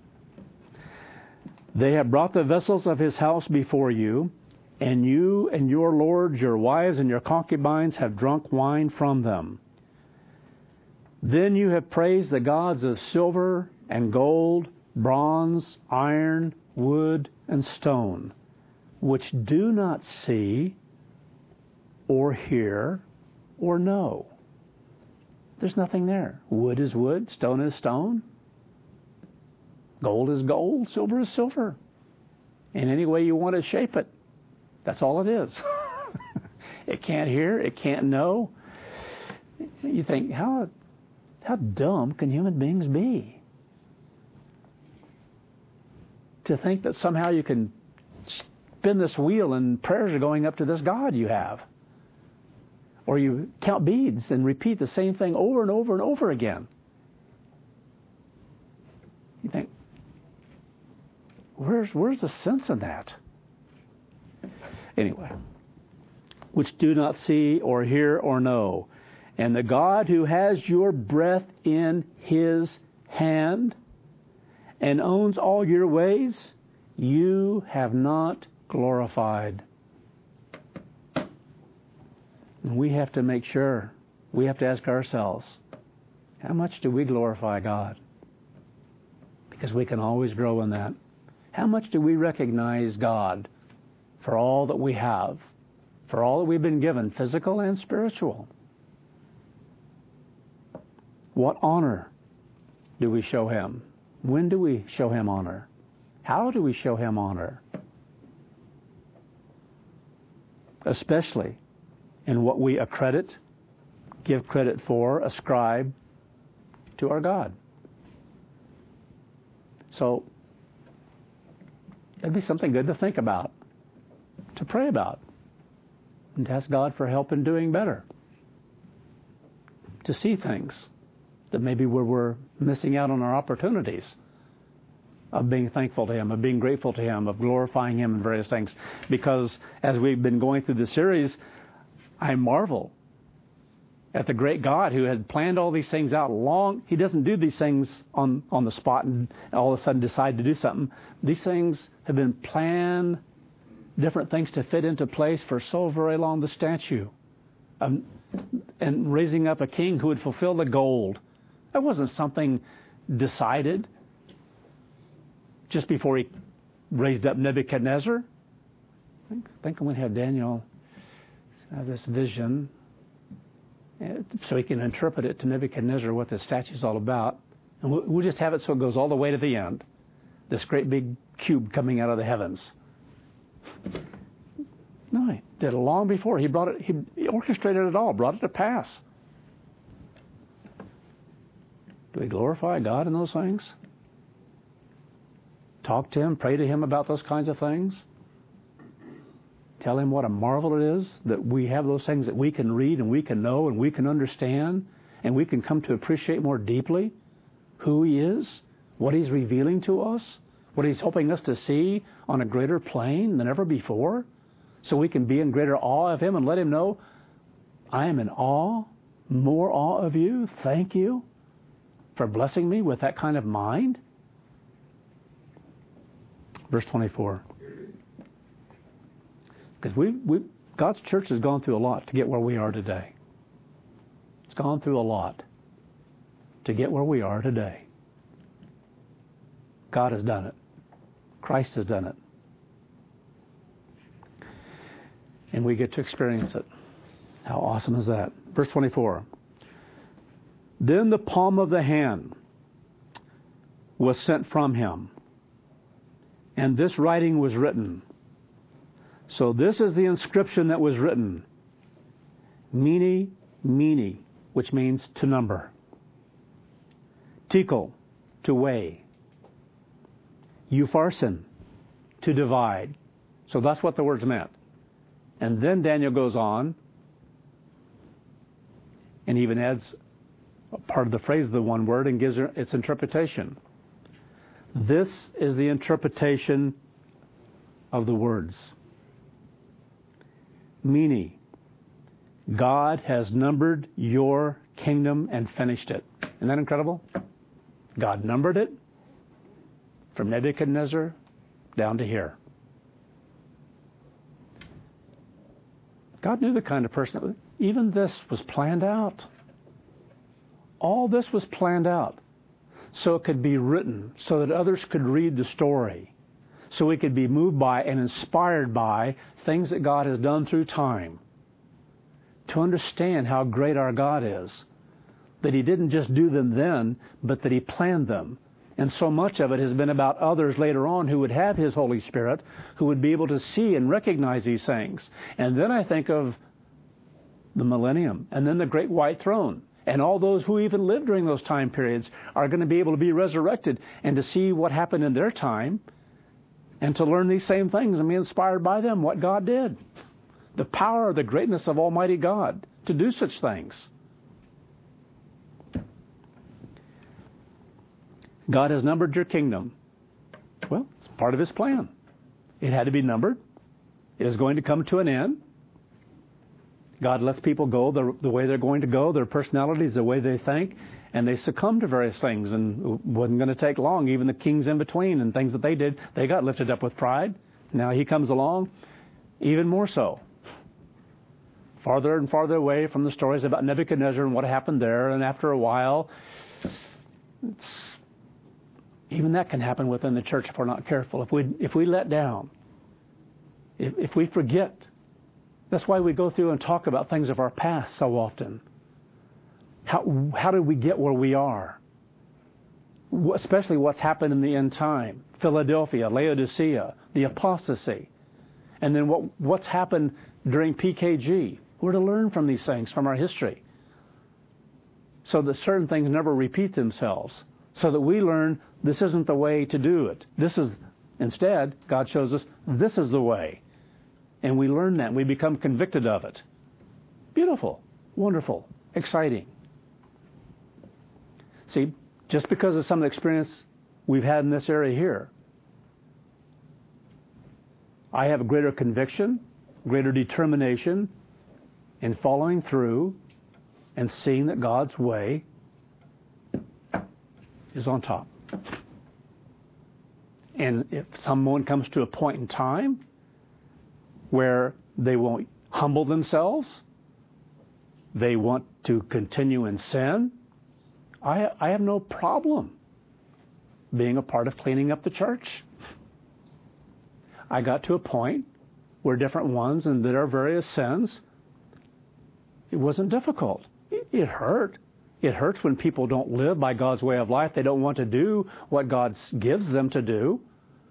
They have brought the vessels of his house before you, and you and your lords, your wives, and your concubines have drunk wine from them. Then you have praised the gods of silver and gold, bronze, iron, wood, and stone, which do not see or hear or know. There's nothing there. Wood is wood, stone is stone. Gold is gold, silver is silver. In any way you want to shape it, that's all it is. It can't hear, it can't know. You think, how, how dumb can human beings be? To think that somehow you can spin this wheel and prayers are going up to this God you have. Or you count beads and repeat the same thing over and over and over again. You think, where's where's the sense in that? Anyway, which do not see or hear or know. And the God who has your breath in his hand and owns all your ways, you have not glorified. And we have to make sure, we have to ask ourselves, how much do we glorify God? Because we can always grow in that. How much do we recognize God for all that we have, for all that we've been given, physical and spiritual? What honor do we show him? When do we show him honor? How do we show him honor? Especially in what we accredit, give credit for, ascribe to our God. So, it'd be something good to think about, to pray about, and to ask God for help in doing better. To see things that maybe where we're missing out on our opportunities of being thankful to him, of being grateful to him, of glorifying him in various things. Because as we've been going through the series, I marvel at the great God who had planned all these things out long. He doesn't do these things on, on the spot and all of a sudden decide to do something. These things have been planned, different things to fit into place for so very long. The statue um, and raising up a king who would fulfill the gold. That wasn't something decided just before he raised up Nebuchadnezzar. I think, I think I'm going to have Daniel have this vision so he can interpret it to Nebuchadnezzar what the statue is all about. And we'll, we'll just have it so it goes all the way to the end. This great big cube coming out of the heavens. No, he did it long before. He brought it, he, he orchestrated it all, brought it to pass. Do we glorify God in those things? Talk to him, pray to him about those kinds of things? Tell him what a marvel it is that we have those things that we can read and we can know and we can understand and we can come to appreciate more deeply who he is, what he's revealing to us, what he's helping us to see on a greater plane than ever before, so we can be in greater awe of him and let him know, I am in awe, more awe of you. Thank you for blessing me with that kind of mind. Verse twenty-four. Because we, we, God's church has gone through a lot to get where we are today. It's gone through a lot to get where we are today. God has done it. Christ has done it. And we get to experience it. How awesome is that? Verse twenty-four. Then the palm of the hand was sent from him, and this writing was written. So this is the inscription that was written. Mene, mene, which means to number. Tekel, to weigh. Upharsin, to divide. So that's what the words meant. And then Daniel goes on and even adds part of the phrase of the one word and gives its interpretation. This is the interpretation of the words. Mene, God has numbered your kingdom and finished it. Isn't that incredible? God numbered it from Nebuchadnezzar down to here. God knew the kind of person that even this was planned out. All this was planned out so it could be written, so that others could read the story, so we could be moved by and inspired by things that God has done through time, to understand how great our God is, that he didn't just do them then, but that he planned them. And so much of it has been about others later on who would have his Holy Spirit, who would be able to see and recognize these things. And then I think of the millennium, and then the great white throne. And all those who even lived during those time periods are going to be able to be resurrected and to see what happened in their time and to learn these same things and be inspired by them, what God did. The power, the greatness of Almighty God to do such things. God has numbered your kingdom. Well, it's part of His plan. It had to be numbered. It is going to come to an end. God lets people go the, the way they're going to go, their personalities, the way they think, and they succumb to various things. And it wasn't going to take long. Even the kings in between and things that they did, they got lifted up with pride. Now He comes along, even more so. Farther and farther away from the stories about Nebuchadnezzar and what happened there. And after a while, it's, even that can happen within the church if we're not careful. If we if we let down, if, if we forget. That's why we go through and talk about things of our past so often. How how did we get where we are? Especially what's happened in the end time. Philadelphia, Laodicea, the apostasy. And then what what's happened during P K G. We're to learn from these things, from our history. So that certain things never repeat themselves. So that we learn this isn't the way to do it. This is, instead, God shows us this is the way. And we learn that. And we become convicted of it. Beautiful. Wonderful. Exciting. See, just because of some of the experience we've had in this area here, I have a greater conviction, greater determination in following through and seeing that God's way is on top. And if someone comes to a point in time where they won't humble themselves, they want to continue in sin, I, I have no problem being a part of cleaning up the church. I got to a point where different ones and there are various sins, it wasn't difficult. It, it hurt. It hurts when people don't live by God's way of life. They don't want to do what God gives them to do.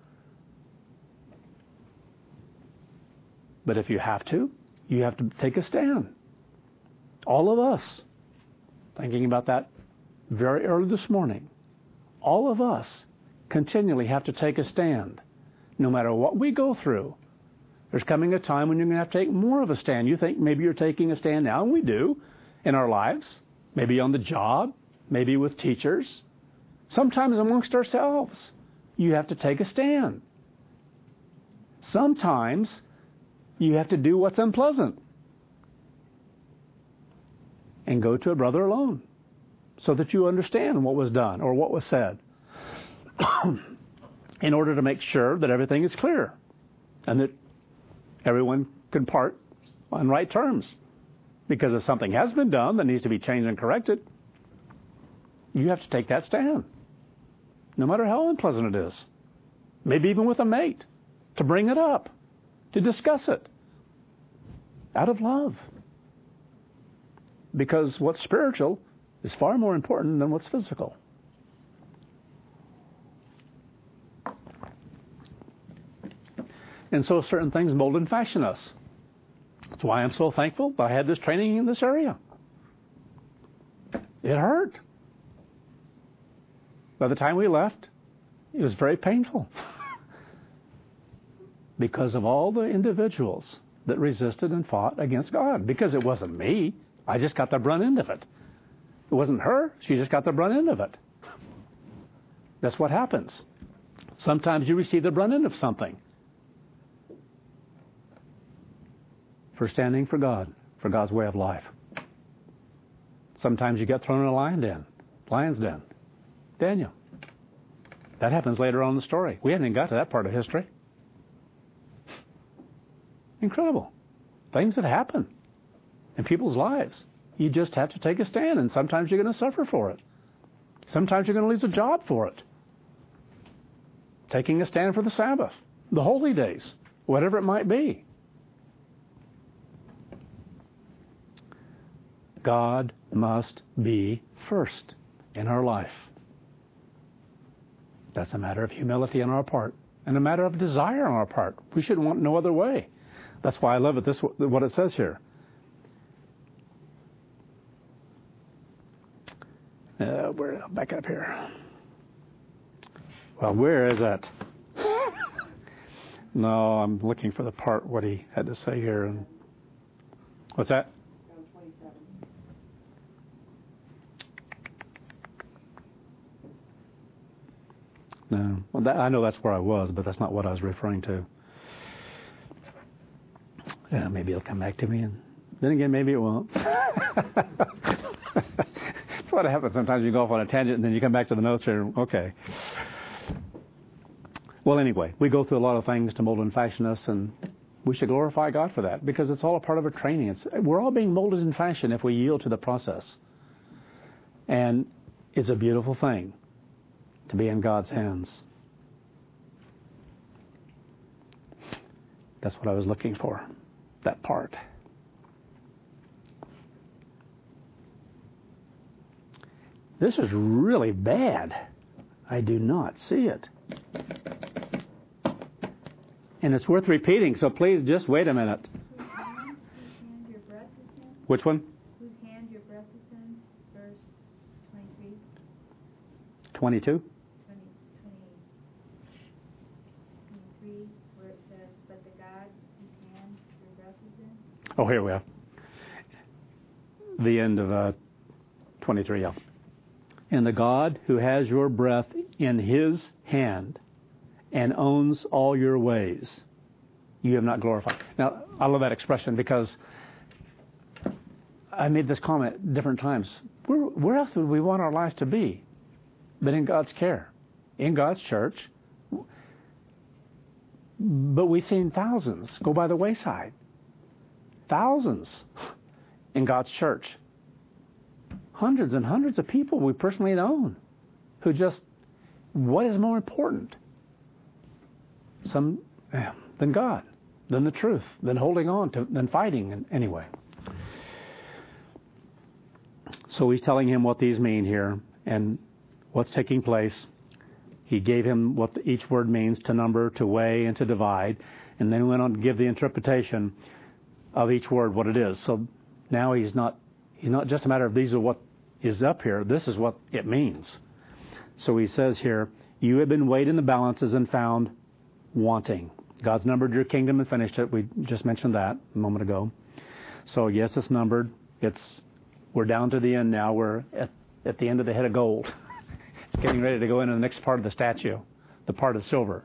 But if you have to, you have to take a stand. All of us, thinking about that very early this morning, all of us continually have to take a stand. No matter what we go through, there's coming a time when you're going to have to take more of a stand. You think maybe you're taking a stand now, and we do in our lives. Maybe on the job, maybe with teachers. Sometimes amongst ourselves, you have to take a stand. Sometimes you have to do what's unpleasant and go to a brother alone so that you understand what was done or what was said in order to make sure that everything is clear and that everyone can part on right terms. Because if something has been done that needs to be changed and corrected, you have to take that stand, no matter how unpleasant it is. Maybe even with a mate, to bring it up, to discuss it, out of love. Because what's spiritual is far more important than what's physical. And so certain things mold and fashion us. That's why I'm so thankful that I had this training in this area. It hurt. By the time we left, it was very painful. Because of all the individuals that resisted and fought against God. Because it wasn't me. I just got the brunt end of it. It wasn't her. She just got the brunt end of it. That's what happens. Sometimes you receive the brunt end of something. For standing for God, for God's way of life. Sometimes you get thrown in a lion den, lion's den. Daniel. That happens later on in the story. We haven't even got to that part of history. Incredible. Things that happen in people's lives. You just have to take a stand, and sometimes you're going to suffer for it. Sometimes you're going to lose a job for it. Taking a stand for the Sabbath, the holy days, whatever it might be. God must be first in our life. That's a matter of humility on our part and a matter of desire on our part. We should want no other way. That's why I love it. This what it says here. Uh, where back up here. Well, where is that? No, I'm looking for the part what he had to say here. And what's that? No, well, that, I know that's where I was, but that's not what I was referring to. Yeah, maybe it'll come back to me, and then again, maybe it won't. That's what happens sometimes. You go off on a tangent, and then you come back to the notes here. Okay. Well, anyway, we go through a lot of things to mold and fashion us, and we should glorify God for that because it's all a part of our training. It's, we're all being molded and fashioned if we yield to the process. And it's a beautiful thing to be in God's hands. That's what I was looking for, that part. This is really bad. I do not see it. And it's worth repeating, so please just wait a minute. Whose hand, whose hand your breath is in? Which one? Whose hand your breath is in? Verse twenty-three. twenty-two? twenty, twenty-three, where it says, but the God whose hand your breath is in? Oh, here we are. The end of uh, twenty-three, yeah. And the God who has your breath in his hand and owns all your ways, you have not glorified. Now, I love that expression because I made this comment different times. Where, where else would we want our lives to be but in God's care, in God's church? But we've seen thousands go by the wayside. Thousands in God's church. Hundreds and hundreds of people we personally known who just, what is more important? Some than God, than the truth, than holding on to, than fighting. And anyway, so he's telling him what these mean here and what's taking place. He gave him what each word means: to number, to weigh, and to divide, and then went on to give the interpretation of each word, what it is. So now he's not he's not just a matter of these are what is up here. This is what it means. So he says here, you have been weighed in the balances and found wanting. God's numbered your kingdom and finished it. We just mentioned that a moment ago. So yes, it's numbered. It's we're down to the end now. We're at, at the end of the head of gold. It's getting ready to go into the next part of the statue, the part of silver.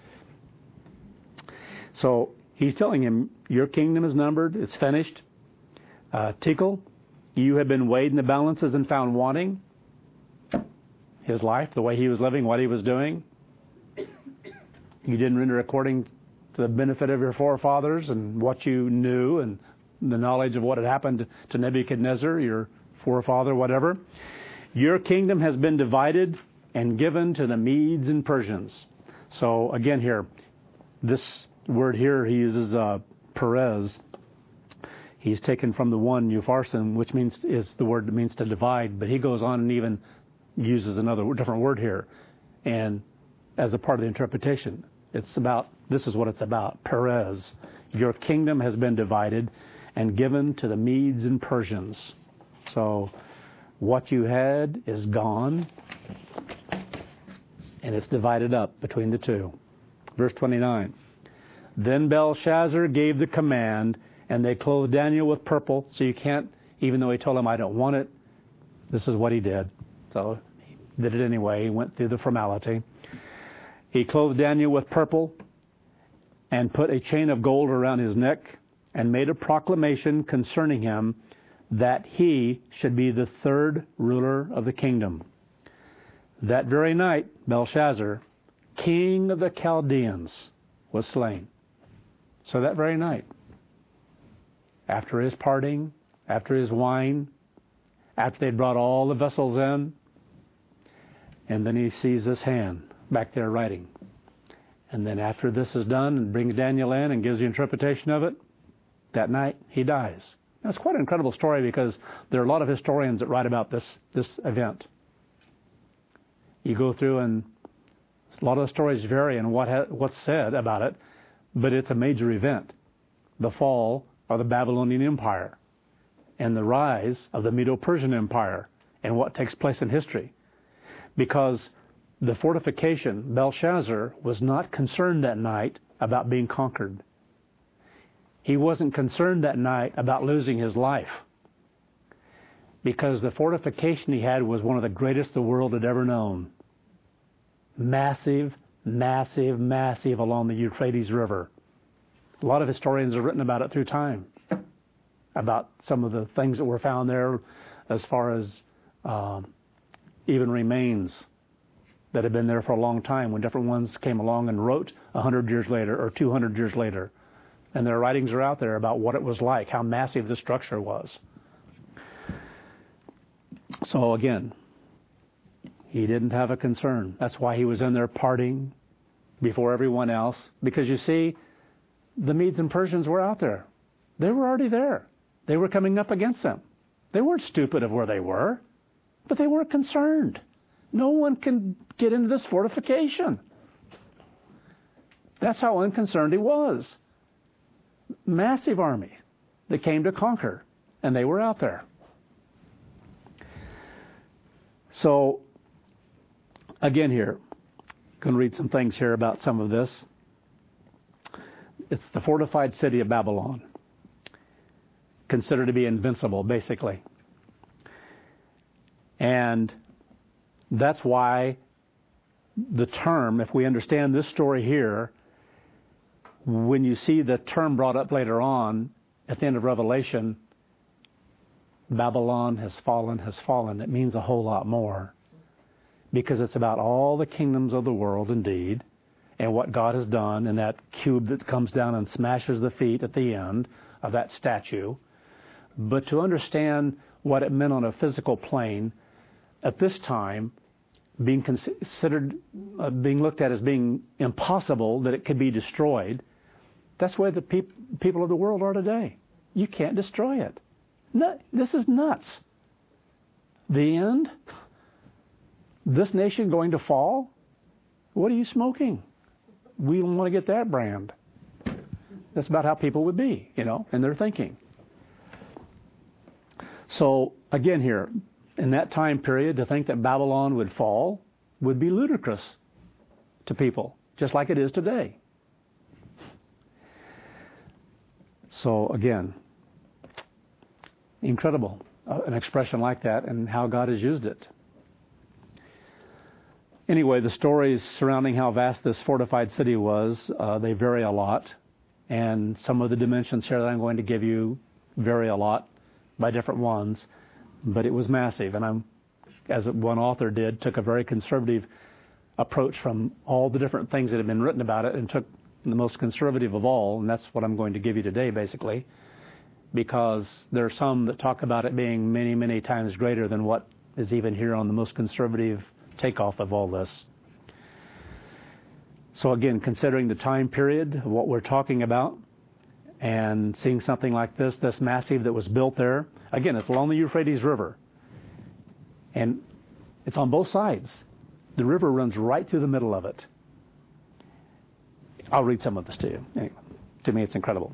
So he's telling him, your kingdom is numbered. It's finished. Uh, Tickle, you have been weighed in the balances and found wanting. His life, the way he was living, what he was doing. You didn't render according to the benefit of your forefathers and what you knew and the knowledge of what had happened to Nebuchadnezzar, your forefather, whatever. Your kingdom has been divided and given to the Medes and Persians. So again here, this word here he uses uh, Perez. He's taken from the one Upharsin, which means is the word that means to divide, but he goes on and even uses another different word here, and as a part of the interpretation. It's about, this is what it's about, Perez. Your kingdom has been divided and given to the Medes and Persians. So what you had is gone, and it's divided up between the two. Verse twenty-nine. Then Belshazzar gave the command, and they clothed Daniel with purple. So you can't, even though he told him, I don't want it, this is what he did. So he did it anyway. He went through the formality. He clothed Daniel with purple and put a chain of gold around his neck and made a proclamation concerning him that he should be the third ruler of the kingdom. That very night, Belshazzar, king of the Chaldeans, was slain. So that very night, after his parting, after his wine, after they'd brought all the vessels in, and then he sees this hand back there writing. And then after this is done and brings Daniel in and gives the interpretation of it, that night he dies. Now, it's quite an incredible story because there are a lot of historians that write about this, this event. You go through and a lot of the stories vary in what ha- what's said about it, but it's a major event. The fall of the Babylonian Empire and the rise of the Medo-Persian Empire and what takes place in history. Because the fortification, Belshazzar was not concerned that night about being conquered. He wasn't concerned that night about losing his life. Because the fortification he had was one of the greatest the world had ever known. Massive, massive, massive along the Euphrates River. A lot of historians have written about it through time, about some of the things that were found there as far as um, even remains that had been there for a long time when different ones came along and wrote one hundred years later or two hundred years later. And their writings are out there about what it was like, how massive the structure was. So again, he didn't have a concern. That's why he was in there partying before everyone else. Because you see, the Medes and Persians were out there. They were already there. They were coming up against them. They weren't stupid of where they were, but they weren't concerned. No one can get into this fortification. That's how unconcerned he was. Massive army that came to conquer, and they were out there. So, again here, I'm going to read some things here about some of this. It's the fortified city of Babylon, considered to be invincible, basically. And that's why the term, if we understand this story here, when you see the term brought up later on at the end of Revelation, Babylon has fallen, has fallen, it means a whole lot more. Because it's about all the kingdoms of the world, indeed, and what God has done in that cube that comes down and smashes the feet at the end of that statue. But to understand what it meant on a physical plane, at this time, being considered, uh, being looked at as being impossible that it could be destroyed, that's where the peop- people of the world are today. You can't destroy it. No, this is nuts. The end? This nation going to fall? What are you smoking? We don't want to get that brand. That's about how people would be, you know, in their thinking. So, again here, in that time period, to think that Babylon would fall would be ludicrous to people, just like it is today. So, again, incredible, uh, an expression like that and how God has used it. Anyway, the stories surrounding how vast this fortified city was, uh, they vary a lot. And some of the dimensions here that I'm going to give you vary a lot by different ones. But it was massive. And I'm, as one author did, took a very conservative approach from all the different things that have been written about it and took the most conservative of all. And that's what I'm going to give you today, basically. Because there are some that talk about it being many, many times greater than what is even here on the most conservative takeoff of all this. So again, considering the time period of what we're talking about and seeing something like this, this massive that was built there, again, it's along the Euphrates River. And it's on both sides. The river runs right through the middle of it. I'll read some of this to you. Anyway, to me, it's incredible.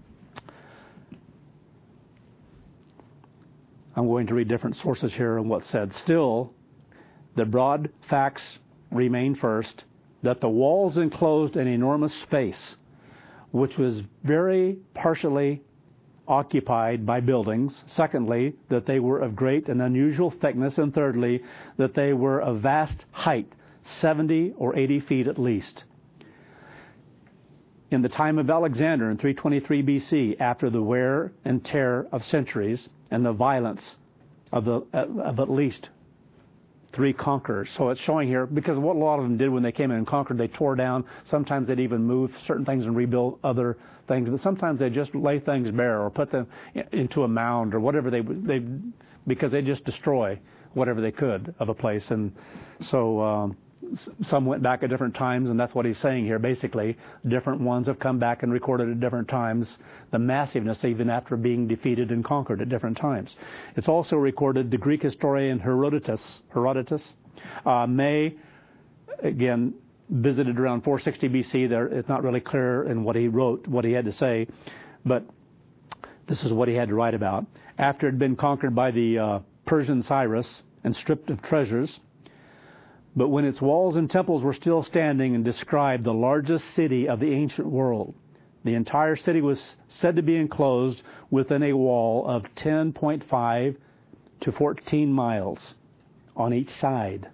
I'm going to read different sources here on what's said. Still, the broad facts remain first, that the walls enclosed an enormous space, which was very partially occupied by buildings. Secondly, that they were of great and unusual thickness. And thirdly, that they were of vast height, seventy or eighty feet at least. In the time of Alexander in three twenty-three B C, after the wear and tear of centuries and the violence of, the, of at least three conquerors. So it's showing here, because what a lot of them did when they came in and conquered, they tore down. Sometimes they'd even move certain things and rebuild other things. But sometimes they just lay things bare or put them into a mound or whatever they they because they just destroy whatever they could of a place. And so um, some went back at different times, and that's what he's saying here, basically. Different ones have come back and recorded at different times the massiveness, even after being defeated and conquered at different times. It's also recorded, the Greek historian Herodotus, Herodotus uh, may, again, visited around four sixty B C. There, it's not really clear in what he wrote, what he had to say, but this is what he had to write about. After it had been conquered by the uh, Persian Cyrus and stripped of treasures, but when its walls and temples were still standing, and described the largest city of the ancient world. The entire city was said to be enclosed within a wall of ten point five to fourteen miles on each side.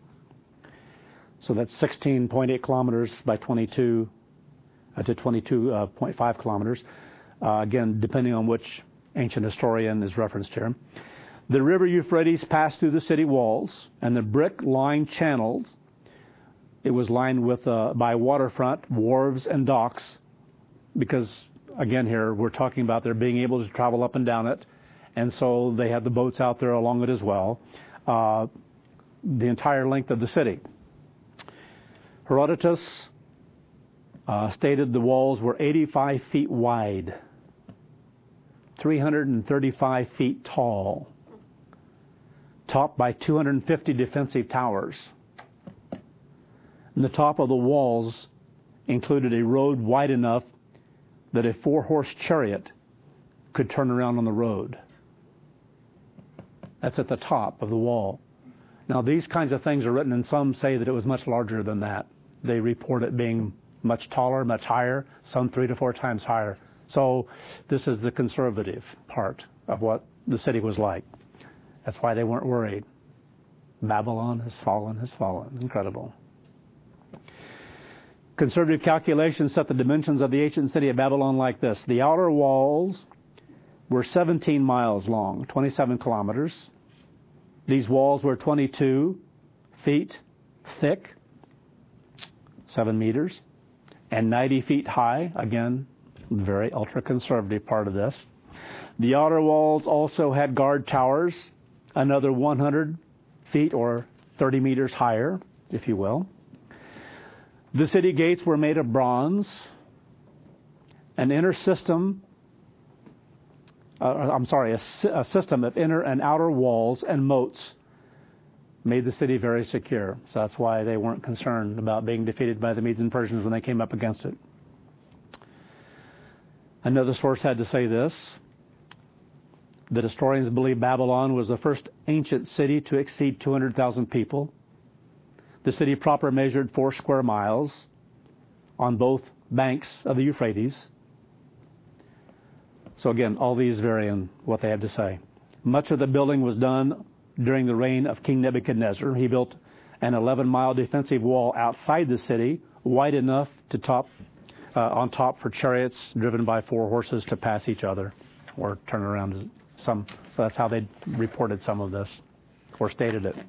So that's sixteen point eight kilometers by twenty-two uh, to twenty-two point five kilometers. Uh, again, depending on which ancient historian is referenced here. The river Euphrates passed through the city walls, and the brick-lined channels, it was lined with uh, by waterfront, wharves, and docks, because, again, here we're talking about their being able to travel up and down it, and so they had the boats out there along it as well, uh, the entire length of the city. Herodotus uh, stated the walls were eighty-five feet wide, three hundred thirty-five feet tall, topped by two hundred fifty defensive towers. And the top of the walls included a road wide enough that a four-horse chariot could turn around on the road. That's at the top of the wall. Now, these kinds of things are written, and some say that it was much larger than that. They report it being much taller, much higher, some three to four times higher. So this is the conservative part of what the city was like. That's why they weren't worried. Babylon has fallen, has fallen. Incredible. Conservative calculations set the dimensions of the ancient city of Babylon like this. The outer walls were seventeen miles long, twenty-seven kilometers. These walls were twenty-two feet thick, seven meters, and ninety feet high. Again, very ultra-conservative part of this. The outer walls also had guard towers, another one hundred feet or thirty meters higher, if you will. The city gates were made of bronze. An inner system, uh, I'm sorry, a, a system of inner and outer walls and moats made the city very secure. So that's why they weren't concerned about being defeated by the Medes and Persians when they came up against it. Another source had to say this, that historians believe Babylon was the first ancient city to exceed two hundred thousand people. The city proper measured four square miles on both banks of the Euphrates. So again, all these vary in what they have to say. Much of the building was done during the reign of King Nebuchadnezzar. He built an eleven-mile defensive wall outside the city, wide enough to top uh, on top for chariots driven by four horses to pass each other or turn around. Some, so that's how they reported some of this or stated it.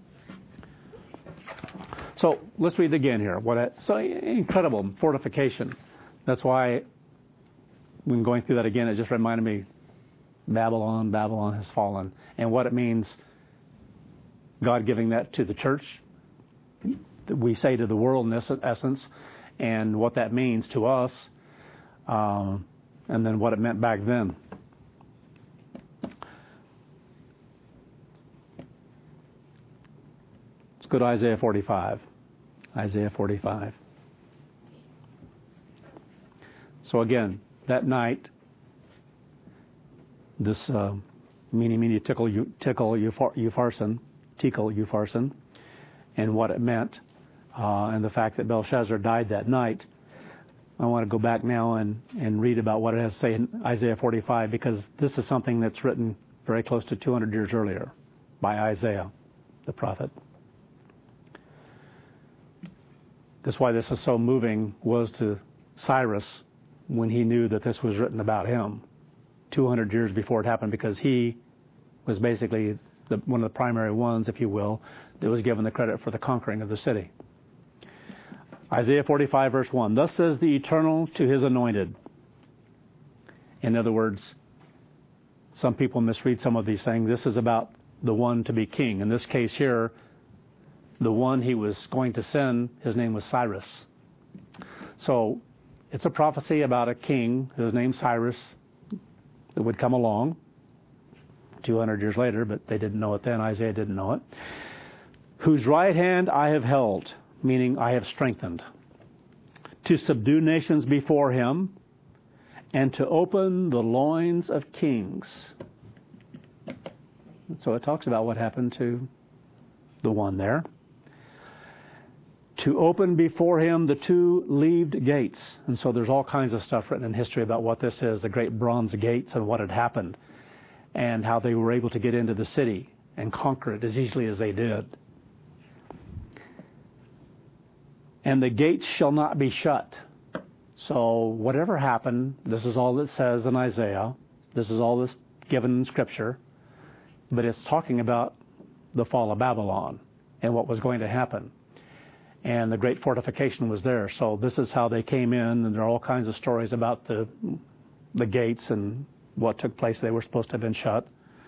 So let's read again here. What a, so incredible fortification. That's why when going through that again, it just reminded me, Babylon, Babylon has fallen, and what it means. God giving that to the church, we say to the world in essence, and what that means to us, um, and then what it meant back then. Let's go to Isaiah forty-five. Isaiah forty-five. So again, that night, this uh, meeny, meeny, tickle, tickle, Upharsin, tickle, Upharsin, and what it meant, uh, and the fact that Belshazzar died that night. I want to go back now and, and read about what it has to say in Isaiah forty-five, because this is something that's written very close to two hundred years earlier by Isaiah, the prophet. That's why this is so moving was to Cyrus when he knew that this was written about him two hundred years before it happened, because he was basically the, one of the primary ones, if you will, that was given the credit for the conquering of the city. Isaiah forty-five, verse one, "Thus says the Eternal to his anointed." In other words, some people misread some of these things. This is about the one to be king. In this case here, the one he was going to send, his name was Cyrus. So it's a prophecy about a king whose name's Cyrus that would come along two hundred years later, but they didn't know it then. Isaiah didn't know it. Whose right hand I have held, meaning I have strengthened, to subdue nations before him, and to open the loins of kings. So it talks about what happened to the one there. To open before him the two-leaved gates. And so there's all kinds of stuff written in history about what this is, the great bronze gates and what had happened, and how they were able to get into the city and conquer it as easily as they did. And the gates shall not be shut. So whatever happened, this is all it says in Isaiah. This is all that's given in Scripture. But it's talking about the fall of Babylon and what was going to happen. And the great fortification was there. So this is how they came in, and there are all kinds of stories about the the gates and what took place. They were supposed to have been shut.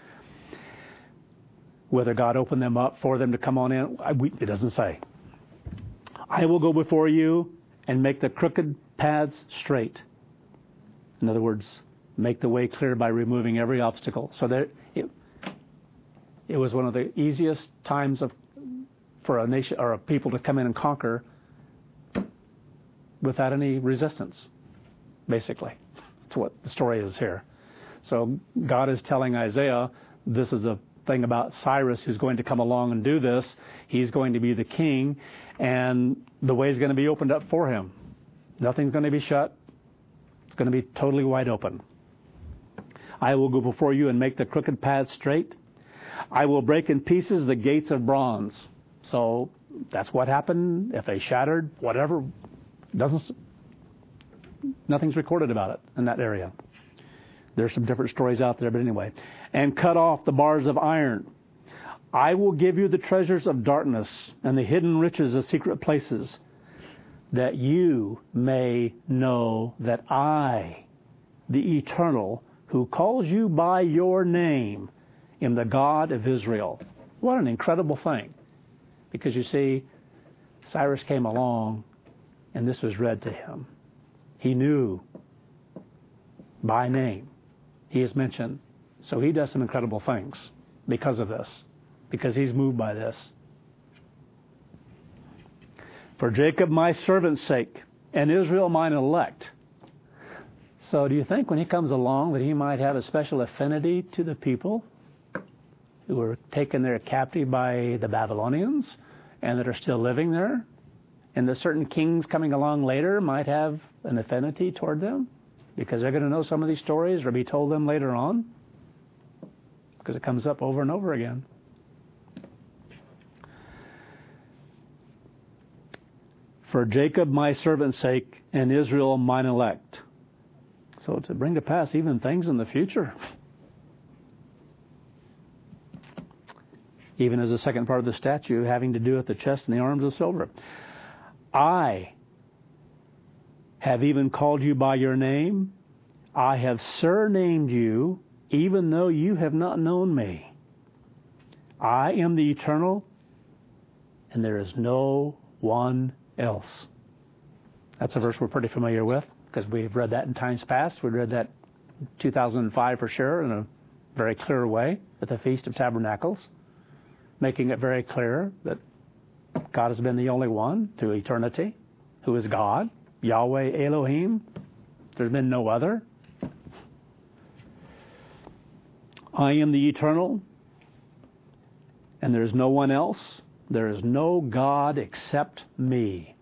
Whether God opened them up for them to come on in, I, we, it doesn't say. I will go before you and make the crooked paths straight. In other words, make the way clear by removing every obstacle. So there, it, it was one of the easiest times of for a nation or a people to come in and conquer without any resistance, basically. That's what the story is here. So God is telling Isaiah, this is a thing about Cyrus who's going to come along and do this. He's going to be the king, and the way is going to be opened up for him. Nothing's going to be shut. It's going to be totally wide open. I will go before you and make the crooked paths straight. I will break in pieces the gates of bronze. So that's what happened. If they shattered, whatever, doesn't, nothing's recorded about it in that area. There's some different stories out there, but anyway. And cut off the bars of iron. I will give you the treasures of darkness and the hidden riches of secret places, that you may know that I, the Eternal, who calls you by your name, am the God of Israel. What an incredible thing. Because you see, Cyrus came along and this was read to him. He knew by name. He is mentioned. So he does some incredible things because of this. Because he's moved by this. For Jacob my servant's sake, and Israel mine elect. So do you think when he comes along that he might have a special affinity to the people who were taken there captive by the Babylonians and that are still living there? And that certain kings coming along later might have an affinity toward them because they're going to know some of these stories or be told them later on? Because it comes up over and over again. For Jacob my servant's sake, and Israel mine elect. So to bring to pass even things in the future. Even as the second part of the statue having to do with the chest and the arms of silver. I have even called you by your name. I have surnamed you, even though you have not known me. I am the Eternal, and there is no one else. That's a verse we're pretty familiar with because we've read that in times past. We read that in two thousand five for sure in a very clear way at the Feast of Tabernacles, making it very clear that God has been the only one to eternity who is God, Yahweh Elohim. There's been no other. I am the Eternal, and there is no one else. There is no God except me.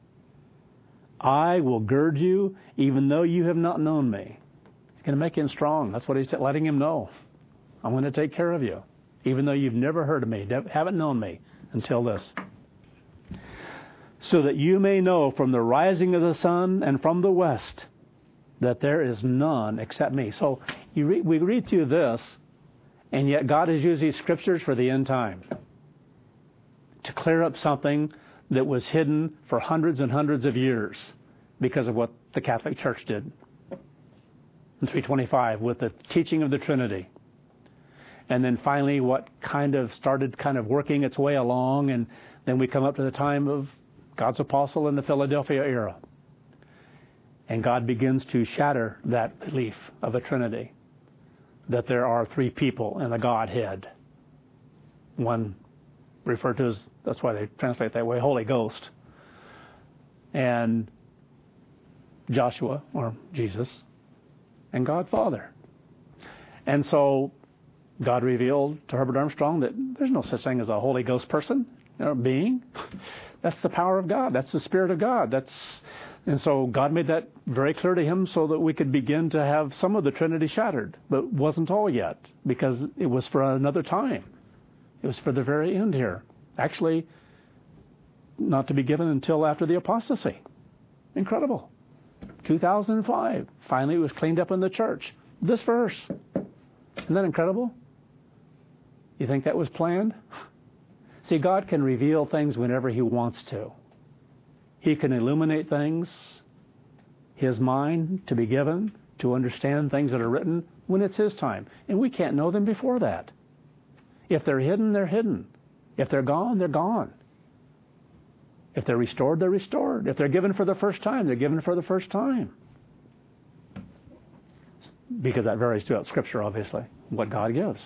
I will gird you even though you have not known me. He's going to make him strong. That's what he's letting him know. I'm going to take care of you, even though you've never heard of me, haven't known me until this. So that you may know from the rising of the sun and from the west that there is none except me. So you read, we read through this, and yet God has used these scriptures for the end time to clear up something that was hidden for hundreds and hundreds of years because of what the Catholic Church did in three twenty-five with the teaching of the Trinity. And then finally what kind of started kind of working its way along, and then we come up to the time of God's apostle in the Philadelphia era. And God begins to shatter that belief of a Trinity, that there are three people in the Godhead. One referred to as, that's why they translate it that way, Holy Ghost. And Joshua, or Jesus, and God Father. And so God revealed to Herbert Armstrong that there's no such thing as a Holy Ghost person, or being. That's the power of God. That's the Spirit of God. That's And so God made that very clear to him so that we could begin to have some of the Trinity shattered. But it wasn't all yet, because it was for another time. It was for the very end here. Actually, not to be given until after the apostasy. Incredible. two thousand five. Finally, it was cleaned up in the church. This verse. Isn't that incredible? You think that was planned? See, God can reveal things whenever He wants to. He can illuminate things, His mind to be given, to understand things that are written when it's His time. And we can't know them before that. If they're hidden, they're hidden. If they're gone, they're gone. If they're restored, they're restored. If they're given for the first time, they're given for the first time. Because that varies throughout Scripture, obviously, what God gives.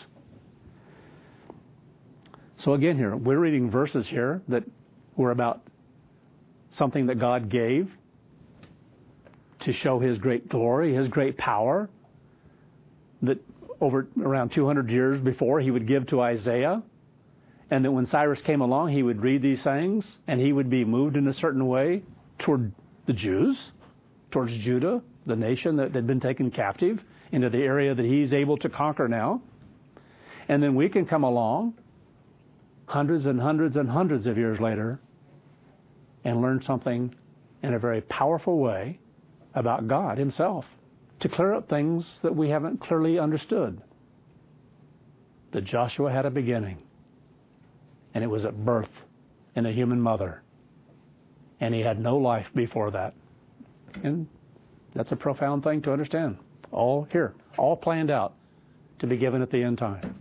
So again here, we're reading verses here that were about something that God gave to show His great glory, His great power, that over around two hundred years before He would give to Isaiah, and that when Cyrus came along, he would read these things, and he would be moved in a certain way toward the Jews, towards Judah, the nation that had been taken captive, into the area that he's able to conquer now. And then we can come along hundreds and hundreds and hundreds of years later and learn something in a very powerful way about God Himself, to clear up things that we haven't clearly understood. That Joshua had a beginning, and it was at birth in a human mother, and he had no life before that. And that's a profound thing to understand. All here, all planned out to be given at the end time.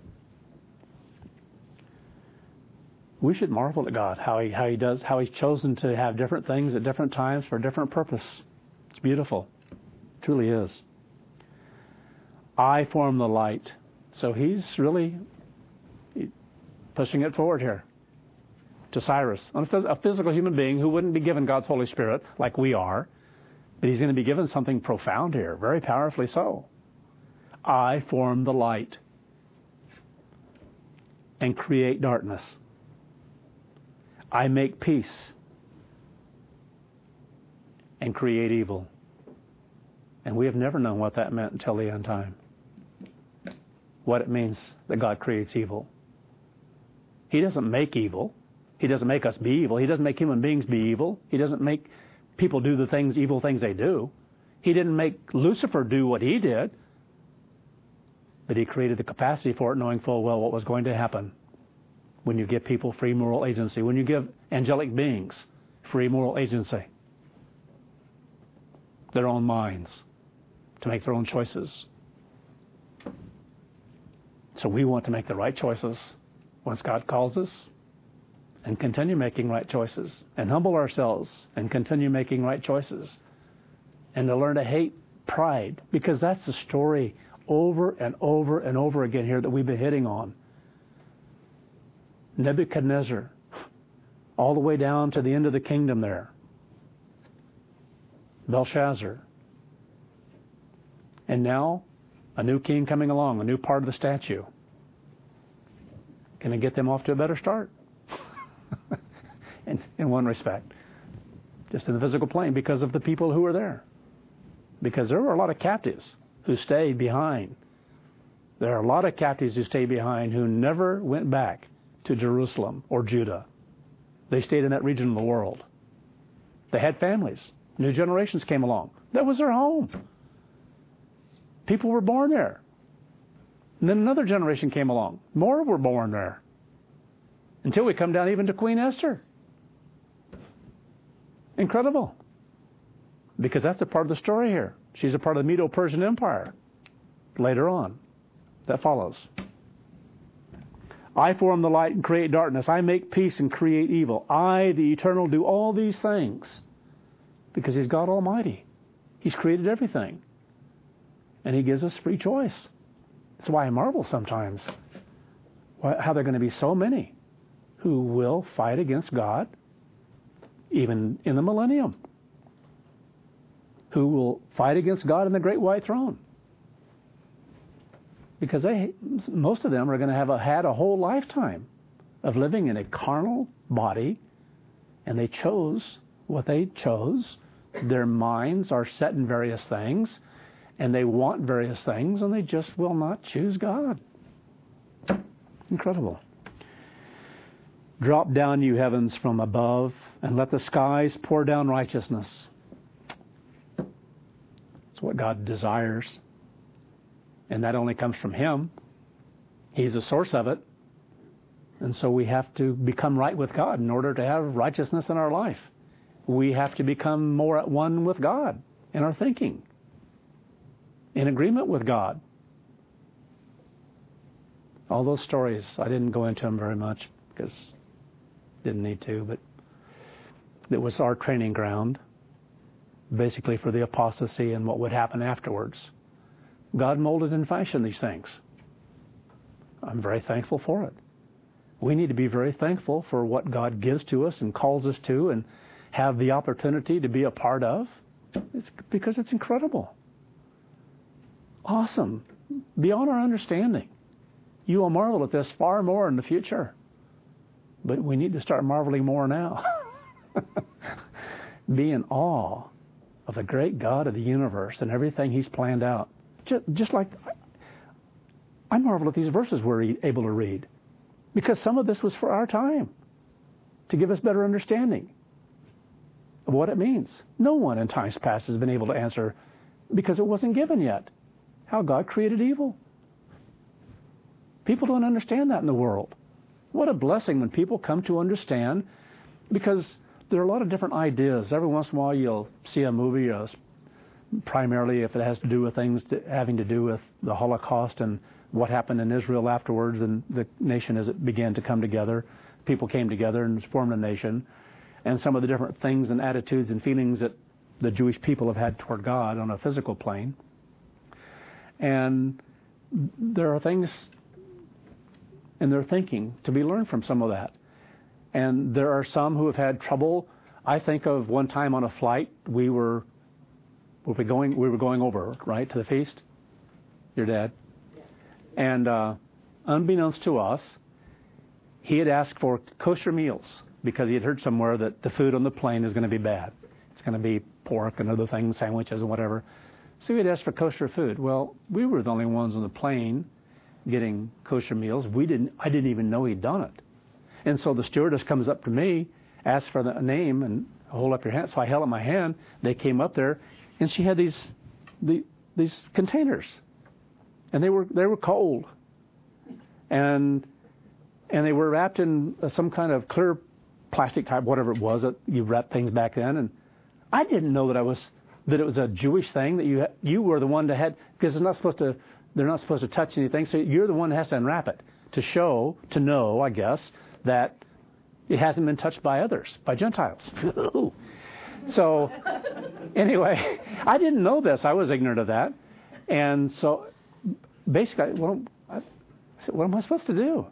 We should marvel at God, how he, how he does, how He's chosen to have different things at different times for a different purpose. It's beautiful. It truly is. I form the light. So He's really pushing it forward here to Cyrus, a physical human being who wouldn't be given God's Holy Spirit like we are, but he's going to be given something profound here, very powerfully so. I form the light and create darkness. I make peace and create evil. And we have never known what that meant until the end time. What it means that God creates evil. He doesn't make evil. He doesn't make us be evil. He doesn't make human beings be evil. He doesn't make people do the things, evil things they do. He didn't make Lucifer do what he did. But He created the capacity for it, knowing full well what was going to happen when you give people free moral agency, when you give angelic beings free moral agency, their own minds, to make their own choices. So we want to make the right choices once God calls us, and continue making right choices, and humble ourselves and continue making right choices, and to learn to hate pride, because that's the story over and over and over again here that we've been hitting on. Nebuchadnezzar, all the way down to the end of the kingdom there. Belshazzar. And now, a new king coming along, a new part of the statue. Can I get them off to a better start? in, in one respect. Just in the physical plane, because of the people who were there. Because there were a lot of captives who stayed behind. There are a lot of captives who stayed behind who never went back to Jerusalem or Judah. They stayed in that region of the world. They had families. New generations came along. That was their home. People were born there. And then another generation came along. More were born there. Until we come down even to Queen Esther. Incredible. Because that's a part of the story here. She's a part of the Medo-Persian Empire. Later on. That follows. I form the light and create darkness. I make peace and create evil. I, the Eternal, do all these things. Because He's God Almighty. He's created everything. And He gives us free choice. That's why I marvel sometimes how there are going to be so many who will fight against God, even in the millennium. Who will fight against God in the great white throne. Because they, most of them are going to have a, had a whole lifetime of living in a carnal body, and they chose what they chose. Their minds are set in various things, and they want various things, and they just will not choose God. Incredible. Drop down, you heavens, from above, and let the skies pour down righteousness. That's what God desires. And that only comes from Him. He's the source of it. And so we have to become right with God in order to have righteousness in our life. We have to become more at one with God in our thinking, in agreement with God. All those stories, I didn't go into them very much because didn't need to, but it was our training ground, basically for the apostasy and what would happen afterwards. God molded and fashioned these things. I'm very thankful for it. We need to be very thankful for what God gives to us and calls us to and have the opportunity to be a part of. It's because it's incredible. Awesome. Beyond our understanding. You will marvel at this far more in the future. But we need to start marveling more now. Be in awe of the great God of the universe and everything He's planned out. Just, just like I marvel at these verses we're able to read. Because some of this was for our time. To give us better understanding of what it means. No one in times past has been able to answer, because it wasn't given yet, how God created evil. People don't understand that in the world. What a blessing when people come to understand, because there are a lot of different ideas. Every once in a while you'll see a movie, uh, primarily if it has to do with things to, having to do with the Holocaust and what happened in Israel afterwards, and the nation as it began to come together. People came together and formed a nation. And some of the different things and attitudes and feelings that the Jewish people have had toward God on a physical plane. And there are things in their thinking to be learned from some of that. And there are some who have had trouble. I think of one time on a flight, we were we were going we were going over, right, to the feast. Your dad. And uh, unbeknownst to us, he had asked for kosher meals because he had heard somewhere that the food on the plane is going to be bad. It's going to be pork and other things, sandwiches and whatever. So he had asked for kosher food. Well, we were the only ones on the plane getting kosher meals. We didn't. I didn't even know he'd done it. And so the stewardess comes up to me, asks for the name, and hold up your hand. So I held up my hand. They came up there, and she had these the, these containers, and they were they were cold, and and they were wrapped in some kind of clear plastic type, whatever it was that you wrap things back then. And I didn't know that I was that it was a Jewish thing, that you you were the one that had, because they're not supposed to they're not supposed to touch anything, so you're the one that has to unwrap it to show to know, I guess, that it hasn't been touched by others, by Gentiles. So anyway, I didn't know this. I was ignorant of that. And so basically, well, I said, what am I supposed to do?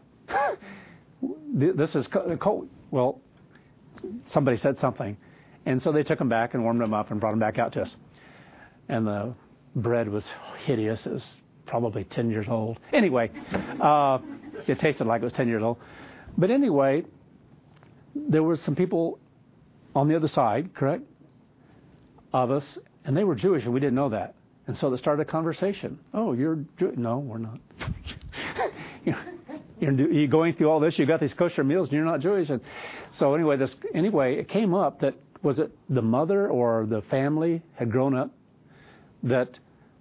This is cold. Well, somebody said something. And so they took them back and warmed them up and brought them back out to us. And the bread was hideous. It was probably ten years old. Anyway, uh, it tasted like it was ten years old. But anyway, there were some people on the other side, correct, of us, and they were Jewish, and we didn't know that. And so they started a conversation. Oh, you're Jewish? No, we're not. you're, you're going through all this. You got these kosher meals, and you're not Jewish. And so anyway, this anyway, it came up that, was it the mother or the family had grown up that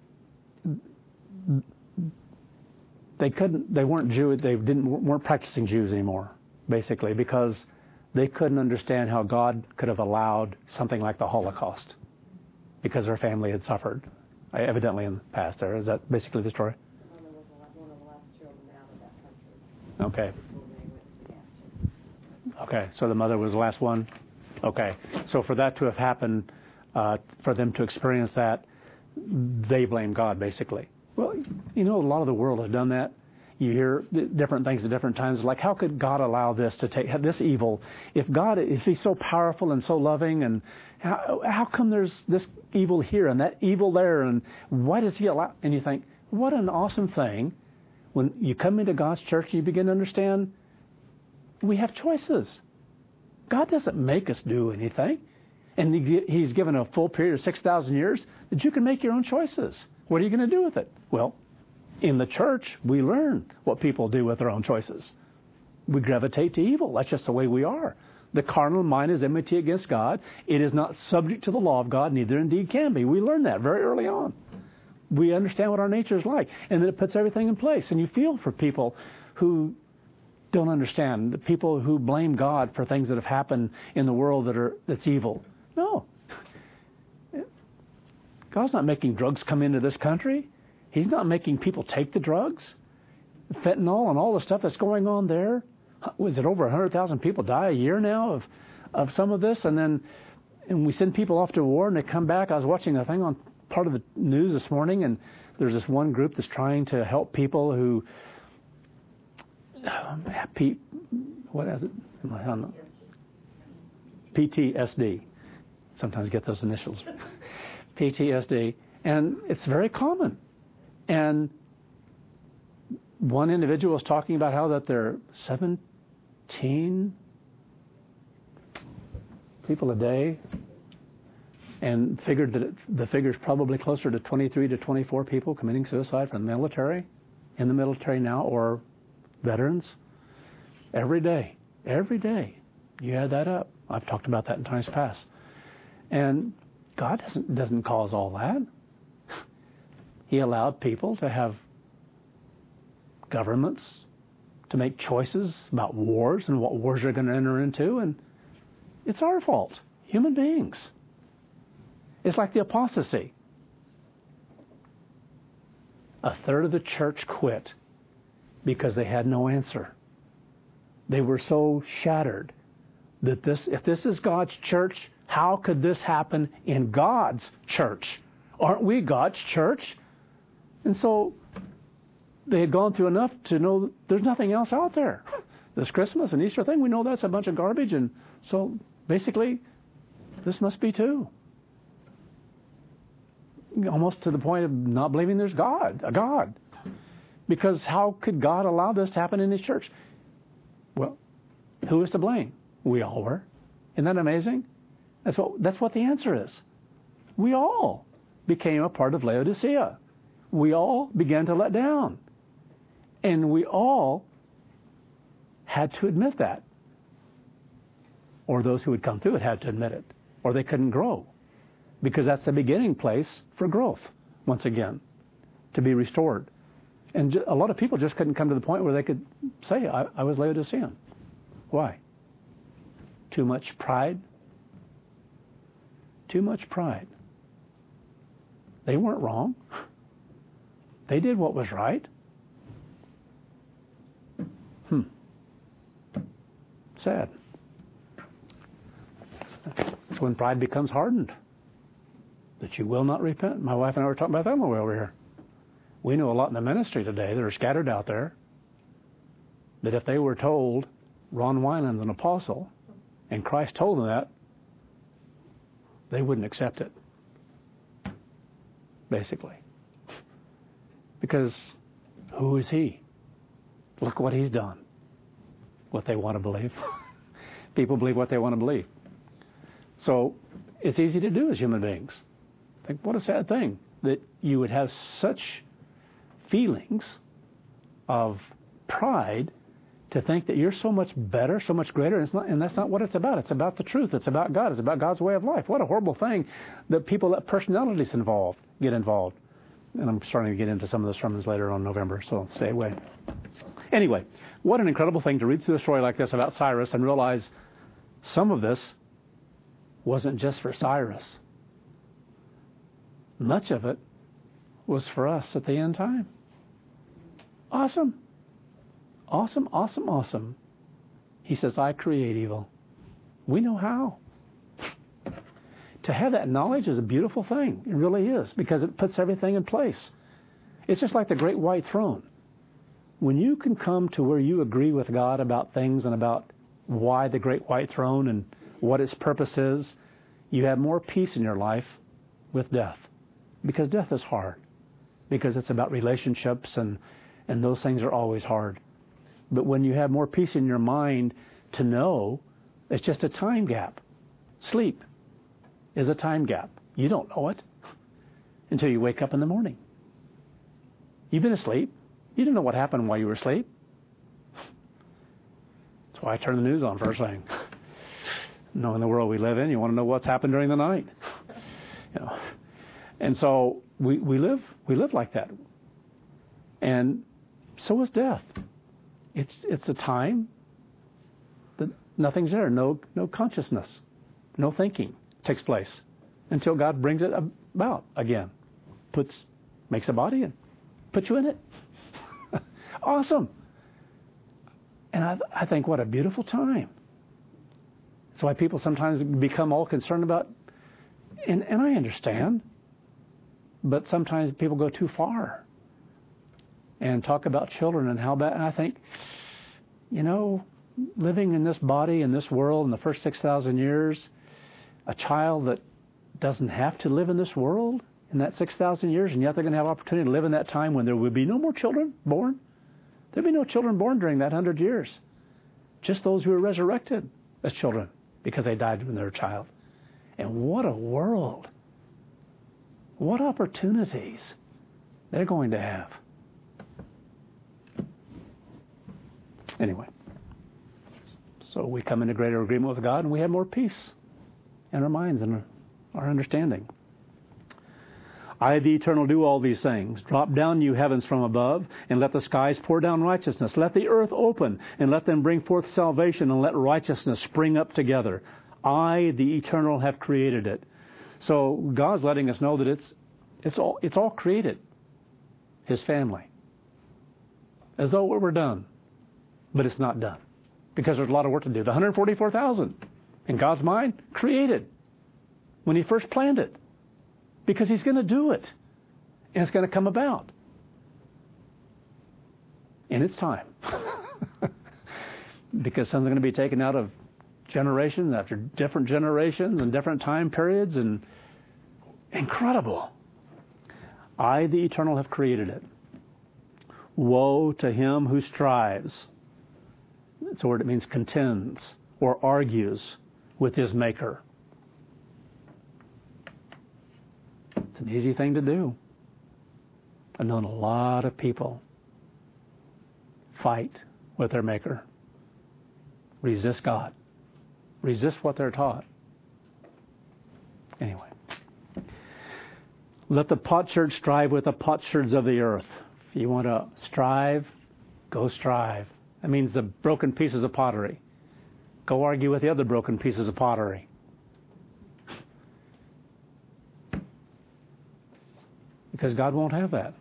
they couldn't, they weren't Jewish, they didn't weren't practicing Jews anymore, basically, because they couldn't understand how God could have allowed something like the Holocaust because their family had suffered, evidently in the past. There is that basically the story? One of the last children out of that country. Okay. Okay, so the mother was the last one? Okay, so for that to have happened, uh, for them to experience that, they blame God, basically. Well, you know, a lot of the world has done that. You hear different things at different times, like how could God allow this to take this evil? If God, if He's so powerful and so loving, and how, how come there's this evil here and that evil there, and why does He allow? And you think, what an awesome thing when you come into God's church and you begin to understand we have choices. God doesn't make us do anything, and He's given a full period of six thousand years that you can make your own choices. What are you going to do with it? Well, in the church, we learn what people do with their own choices. We gravitate to evil. That's just the way we are. The carnal mind is enmity against God. It is not subject to the law of God, neither indeed can be. We learn that very early on. We understand what our nature is like. And then it puts everything in place. And you feel for people who don't understand, the people who blame God for things that have happened in the world that are that's evil. No. God's not making drugs come into this country. He's not making people take the drugs. Fentanyl and all the stuff that's going on there. Was it over one hundred thousand people die a year now of, of some of this? And then and we send people off to war and they come back. I was watching a thing on part of the news this morning, and there's this one group that's trying to help people who, uh, P, what is it? I don't know. P T S D. Sometimes get those initials. P T S D. And it's very common. And one individual was talking about how that there are seventeen people a day, and figured that it, the figure is probably closer to twenty-three to twenty-four people committing suicide from the military, in the military now, or veterans. Every day. Every day. You add that up. I've talked about that in times past. And God doesn't doesn't cause all that. He allowed people to have governments to make choices about wars and what wars they're going to enter into, and it's our fault, human beings. It's like the apostasy. A third of the church quit because they had no answer. They were so shattered that this, if this is God's church, how could this happen in God's church? Aren't we God's church? And so they had gone through enough to know there's nothing else out there. This Christmas and Easter thing, we know that's a bunch of garbage. And so basically, this must be too. Almost to the point of not believing there's God, a God. Because how could God allow this to happen in His church? Well, who is to blame? We all were. Isn't that amazing? That's what, that's what the answer is. We all became a part of Laodicea. We all began to let down. And we all had to admit that. Or those who would come through it had to admit it. Or they couldn't grow. Because that's the beginning place for growth, once again, to be restored. And a lot of people just couldn't come to the point where they could say, I, I was Laodicean. Why? Too much pride? Too much pride. They weren't wrong. They did what was right. Hmm. Sad. It's when pride becomes hardened. That you will not repent. My wife and I were talking about that on the way over here. We know a lot in the ministry today that are scattered out there that if they were told Ron Wineland's an apostle and Christ told them that, they wouldn't accept it. Basically. Because who is he? Look what he's done. What they want to believe. People believe what they want to believe. So it's easy to do as human beings. Think, what a sad thing that you would have such feelings of pride to think that you're so much better, so much greater, and, it's not, and that's not what it's about. It's about the truth. It's about God. It's about God's way of life. What a horrible thing that people that personalities involved get involved. And I'm starting to get into some of those sermons later on in November, so stay away. Anyway, what an incredible thing to read through a story like this about Cyrus and realize some of this wasn't just for Cyrus. Much of it was for us at the end time. Awesome. Awesome, awesome, awesome. He says, I create evil. We know how. To have that knowledge is a beautiful thing. It really is, because it puts everything in place. It's just like the great white throne. When you can come to where you agree with God about things and about why the great white throne and what its purpose is, you have more peace in your life with death. Because death is hard. Because it's about relationships, and, and those things are always hard. But when you have more peace in your mind to know it's just a time gap. Sleep is a time gap. You don't know it until you wake up in the morning. You've been asleep. You didn't know what happened while you were asleep. That's why I turn the news on first thing. Knowing the world we live in, you want to know what's happened during the night. You know. And so we, we live we live like that. And so is death. It's it's a time that nothing's there, no no consciousness, no thinking takes place until God brings it about again, puts makes a body and puts you in it. Awesome. And I I think what a beautiful time. That's why people sometimes become all concerned about, and, and I understand, but sometimes people go too far and talk about children and how bad. And I think, you know, living in this body, in this world, in the first six thousand years, a child that doesn't have to live in this world in that six thousand years, and yet they're going to have opportunity to live in that time when there will be no more children born. There'll be no children born during that hundred years. Just those who are resurrected as children because they died when they were a child. And what a world. What opportunities they're going to have. Anyway, so we come into greater agreement with God, and we have more peace in our minds and our understanding. I, the Eternal, do all these things. Drop down, you heavens from above, and let the skies pour down righteousness. Let the earth open, and let them bring forth salvation, and let righteousness spring up together. I, the Eternal, have created it. So God's letting us know that it's it's all it's all created. His family. As though it were done. But it's not done. Because there's a lot of work to do. The one hundred forty-four thousand, in God's mind, created. When He first planned it. Because He's going to do it. And it's going to come about. In its time. Because something's going to be taken out of generations after different generations and different time periods. And incredible. I, the Eternal, have created it. Woe to him who strives. It's a word that means contends or argues with his Maker. It's an easy thing to do. I've known a lot of people fight with their Maker. Resist God. Resist what they're taught. Anyway. Let the potsherds strive with the potsherds of the earth. If you want to strive, go strive. That means the broken pieces of pottery. Go argue with the other broken pieces of pottery. Because God won't have that.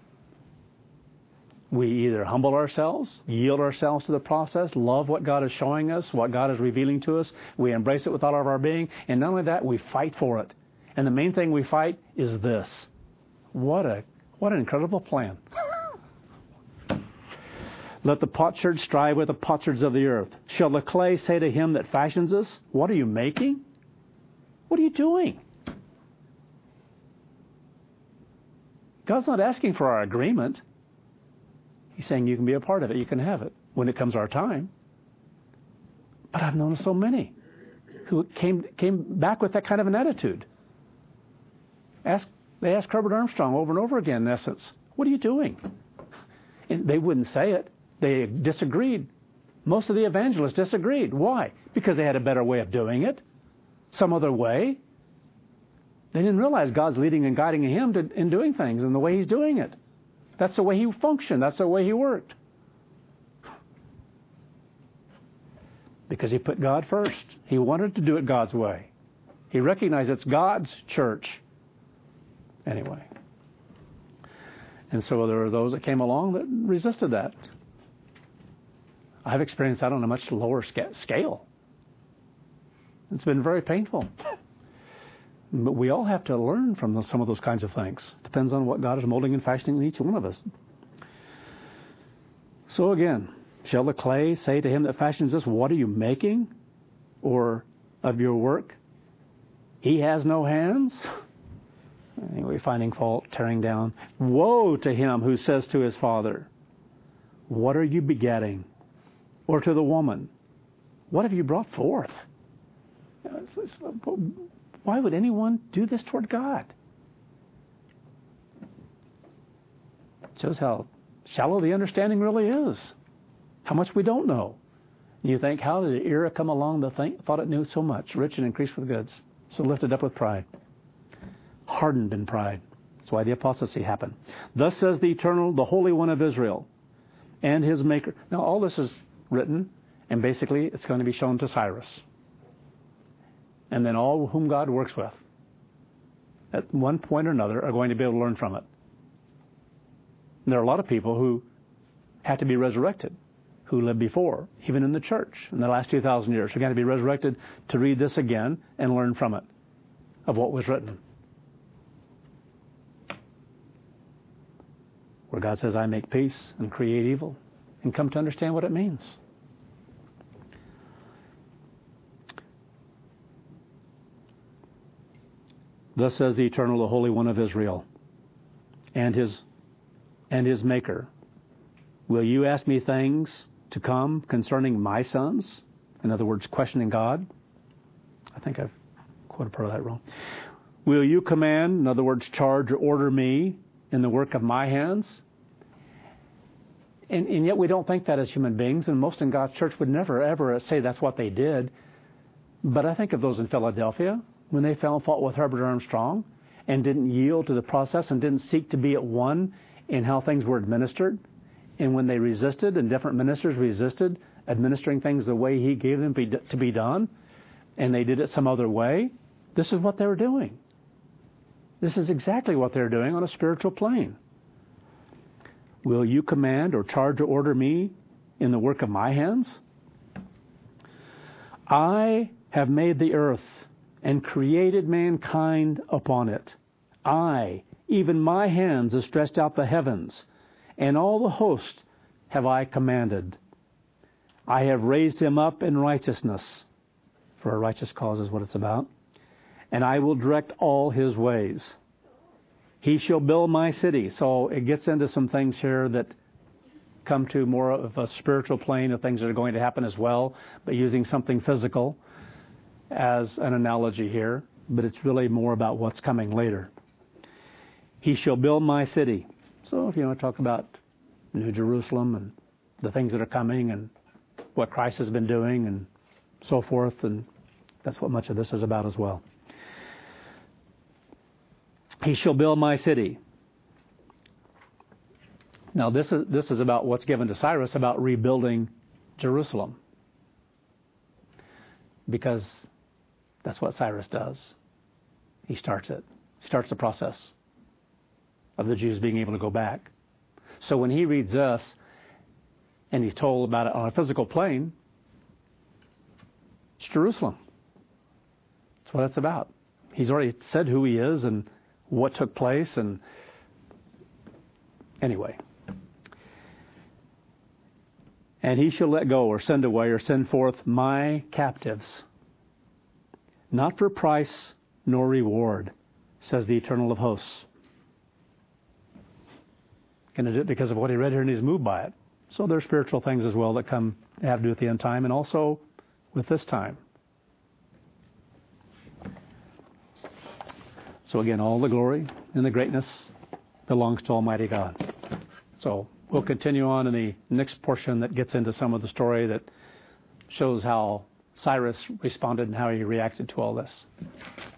We either humble ourselves, yield ourselves to the process, love what God is showing us, what God is revealing to us. We embrace it with all of our being. And not only that, we fight for it. And the main thing we fight is this. What a what an incredible plan. Let the potsherds strive with the potsherds of the earth. Shall the clay say to him that fashions us, what are you making? What are you doing? God's not asking for our agreement. He's saying you can be a part of it. You can have it when it comes our time. But I've known so many who came came back with that kind of an attitude. Ask, they asked Herbert Armstrong over and over again, in essence, what are you doing? And they wouldn't say it. They disagreed. Most of the evangelists disagreed. Why? Because they had a better way of doing it. Some other way. They didn't realize God's leading and guiding him to, in doing things and the way he's doing it. That's the way he functioned. That's the way he worked. Because he put God first. He wanted to do it God's way. He recognized it's God's church. Anyway. And so there were those that came along that resisted that. I've experienced that on a much lower sca- scale. It's been very painful. But we all have to learn from those, some of those kinds of things. Depends on what God is molding and fashioning in each one of us. So again, shall the clay say to him that fashions this, what are you making? Or of your work, he has no hands? Anyway, finding fault, tearing down. Woe to him who says to his father, what are you begetting? Or to the woman, what have you brought forth? Why would anyone do this toward God? It shows how shallow the understanding really is. How much we don't know. You think, how did the era come along that think, thought it knew so much, rich and increased with goods, so lifted up with pride, hardened in pride. That's why the apostasy happened. Thus says the Eternal, the Holy One of Israel, and his Maker. Now, all this is written, and basically it's going to be shown to Cyrus. And then all whom God works with, at one point or another, are going to be able to learn from it. And there are a lot of people who have to be resurrected, who lived before, even in the church, in the last two thousand years, who got to be resurrected to read this again and learn from it, of what was written. Where God says, I make peace and create evil, and come to understand what it means. Thus says the Eternal, the Holy One of Israel, and his and his Maker. Will you ask me things to come concerning my sons? In other words, questioning God. I think I've quoted part of that wrong. Will you command, in other words, charge or order me in the work of my hands? And, and yet we don't think that as human beings, and most in God's church would never, ever say that's what they did. But I think of those in Philadelphia, when they found fault with Herbert Armstrong and didn't yield to the process and didn't seek to be at one in how things were administered. And when they resisted, and different ministers resisted administering things the way he gave them to be done, and they did it some other way, this is what they were doing. This is exactly what they're doing on a spiritual plane. Will you command or charge or order me in the work of my hands? I have made the earth and created mankind upon it. I, even my hands, have stretched out the heavens, and all the host have I commanded. I have raised him up in righteousness, for a righteous cause is what it's about, and I will direct all his ways. He shall build my city. So it gets into some things here that come to more of a spiritual plane of things that are going to happen as well, but using something physical as an analogy here, but it's really more about what's coming later. He shall build my city. So if you want to talk about New Jerusalem and the things that are coming and what Christ has been doing and so forth, and that's what much of this is about as well. He shall build my city. Now this is this is about what's given to Cyrus about rebuilding Jerusalem, because that's what Cyrus does. He starts it. He starts the process of the Jews being able to go back. So when he reads this, and he's told about it on a physical plane, it's Jerusalem. That's what it's about. He's already said who he is and what took place, and anyway. And he shall let go or send away or send forth my captives, not for price nor reward, says the Eternal of hosts. Going to do it because of what he read here and he's moved by it. So there are spiritual things as well that come have to do with the end time and also with this time. So again, all the glory and the greatness belongs to Almighty God. So we'll continue on in the next portion that gets into some of the story that shows how Cyrus responded and how he reacted to all this.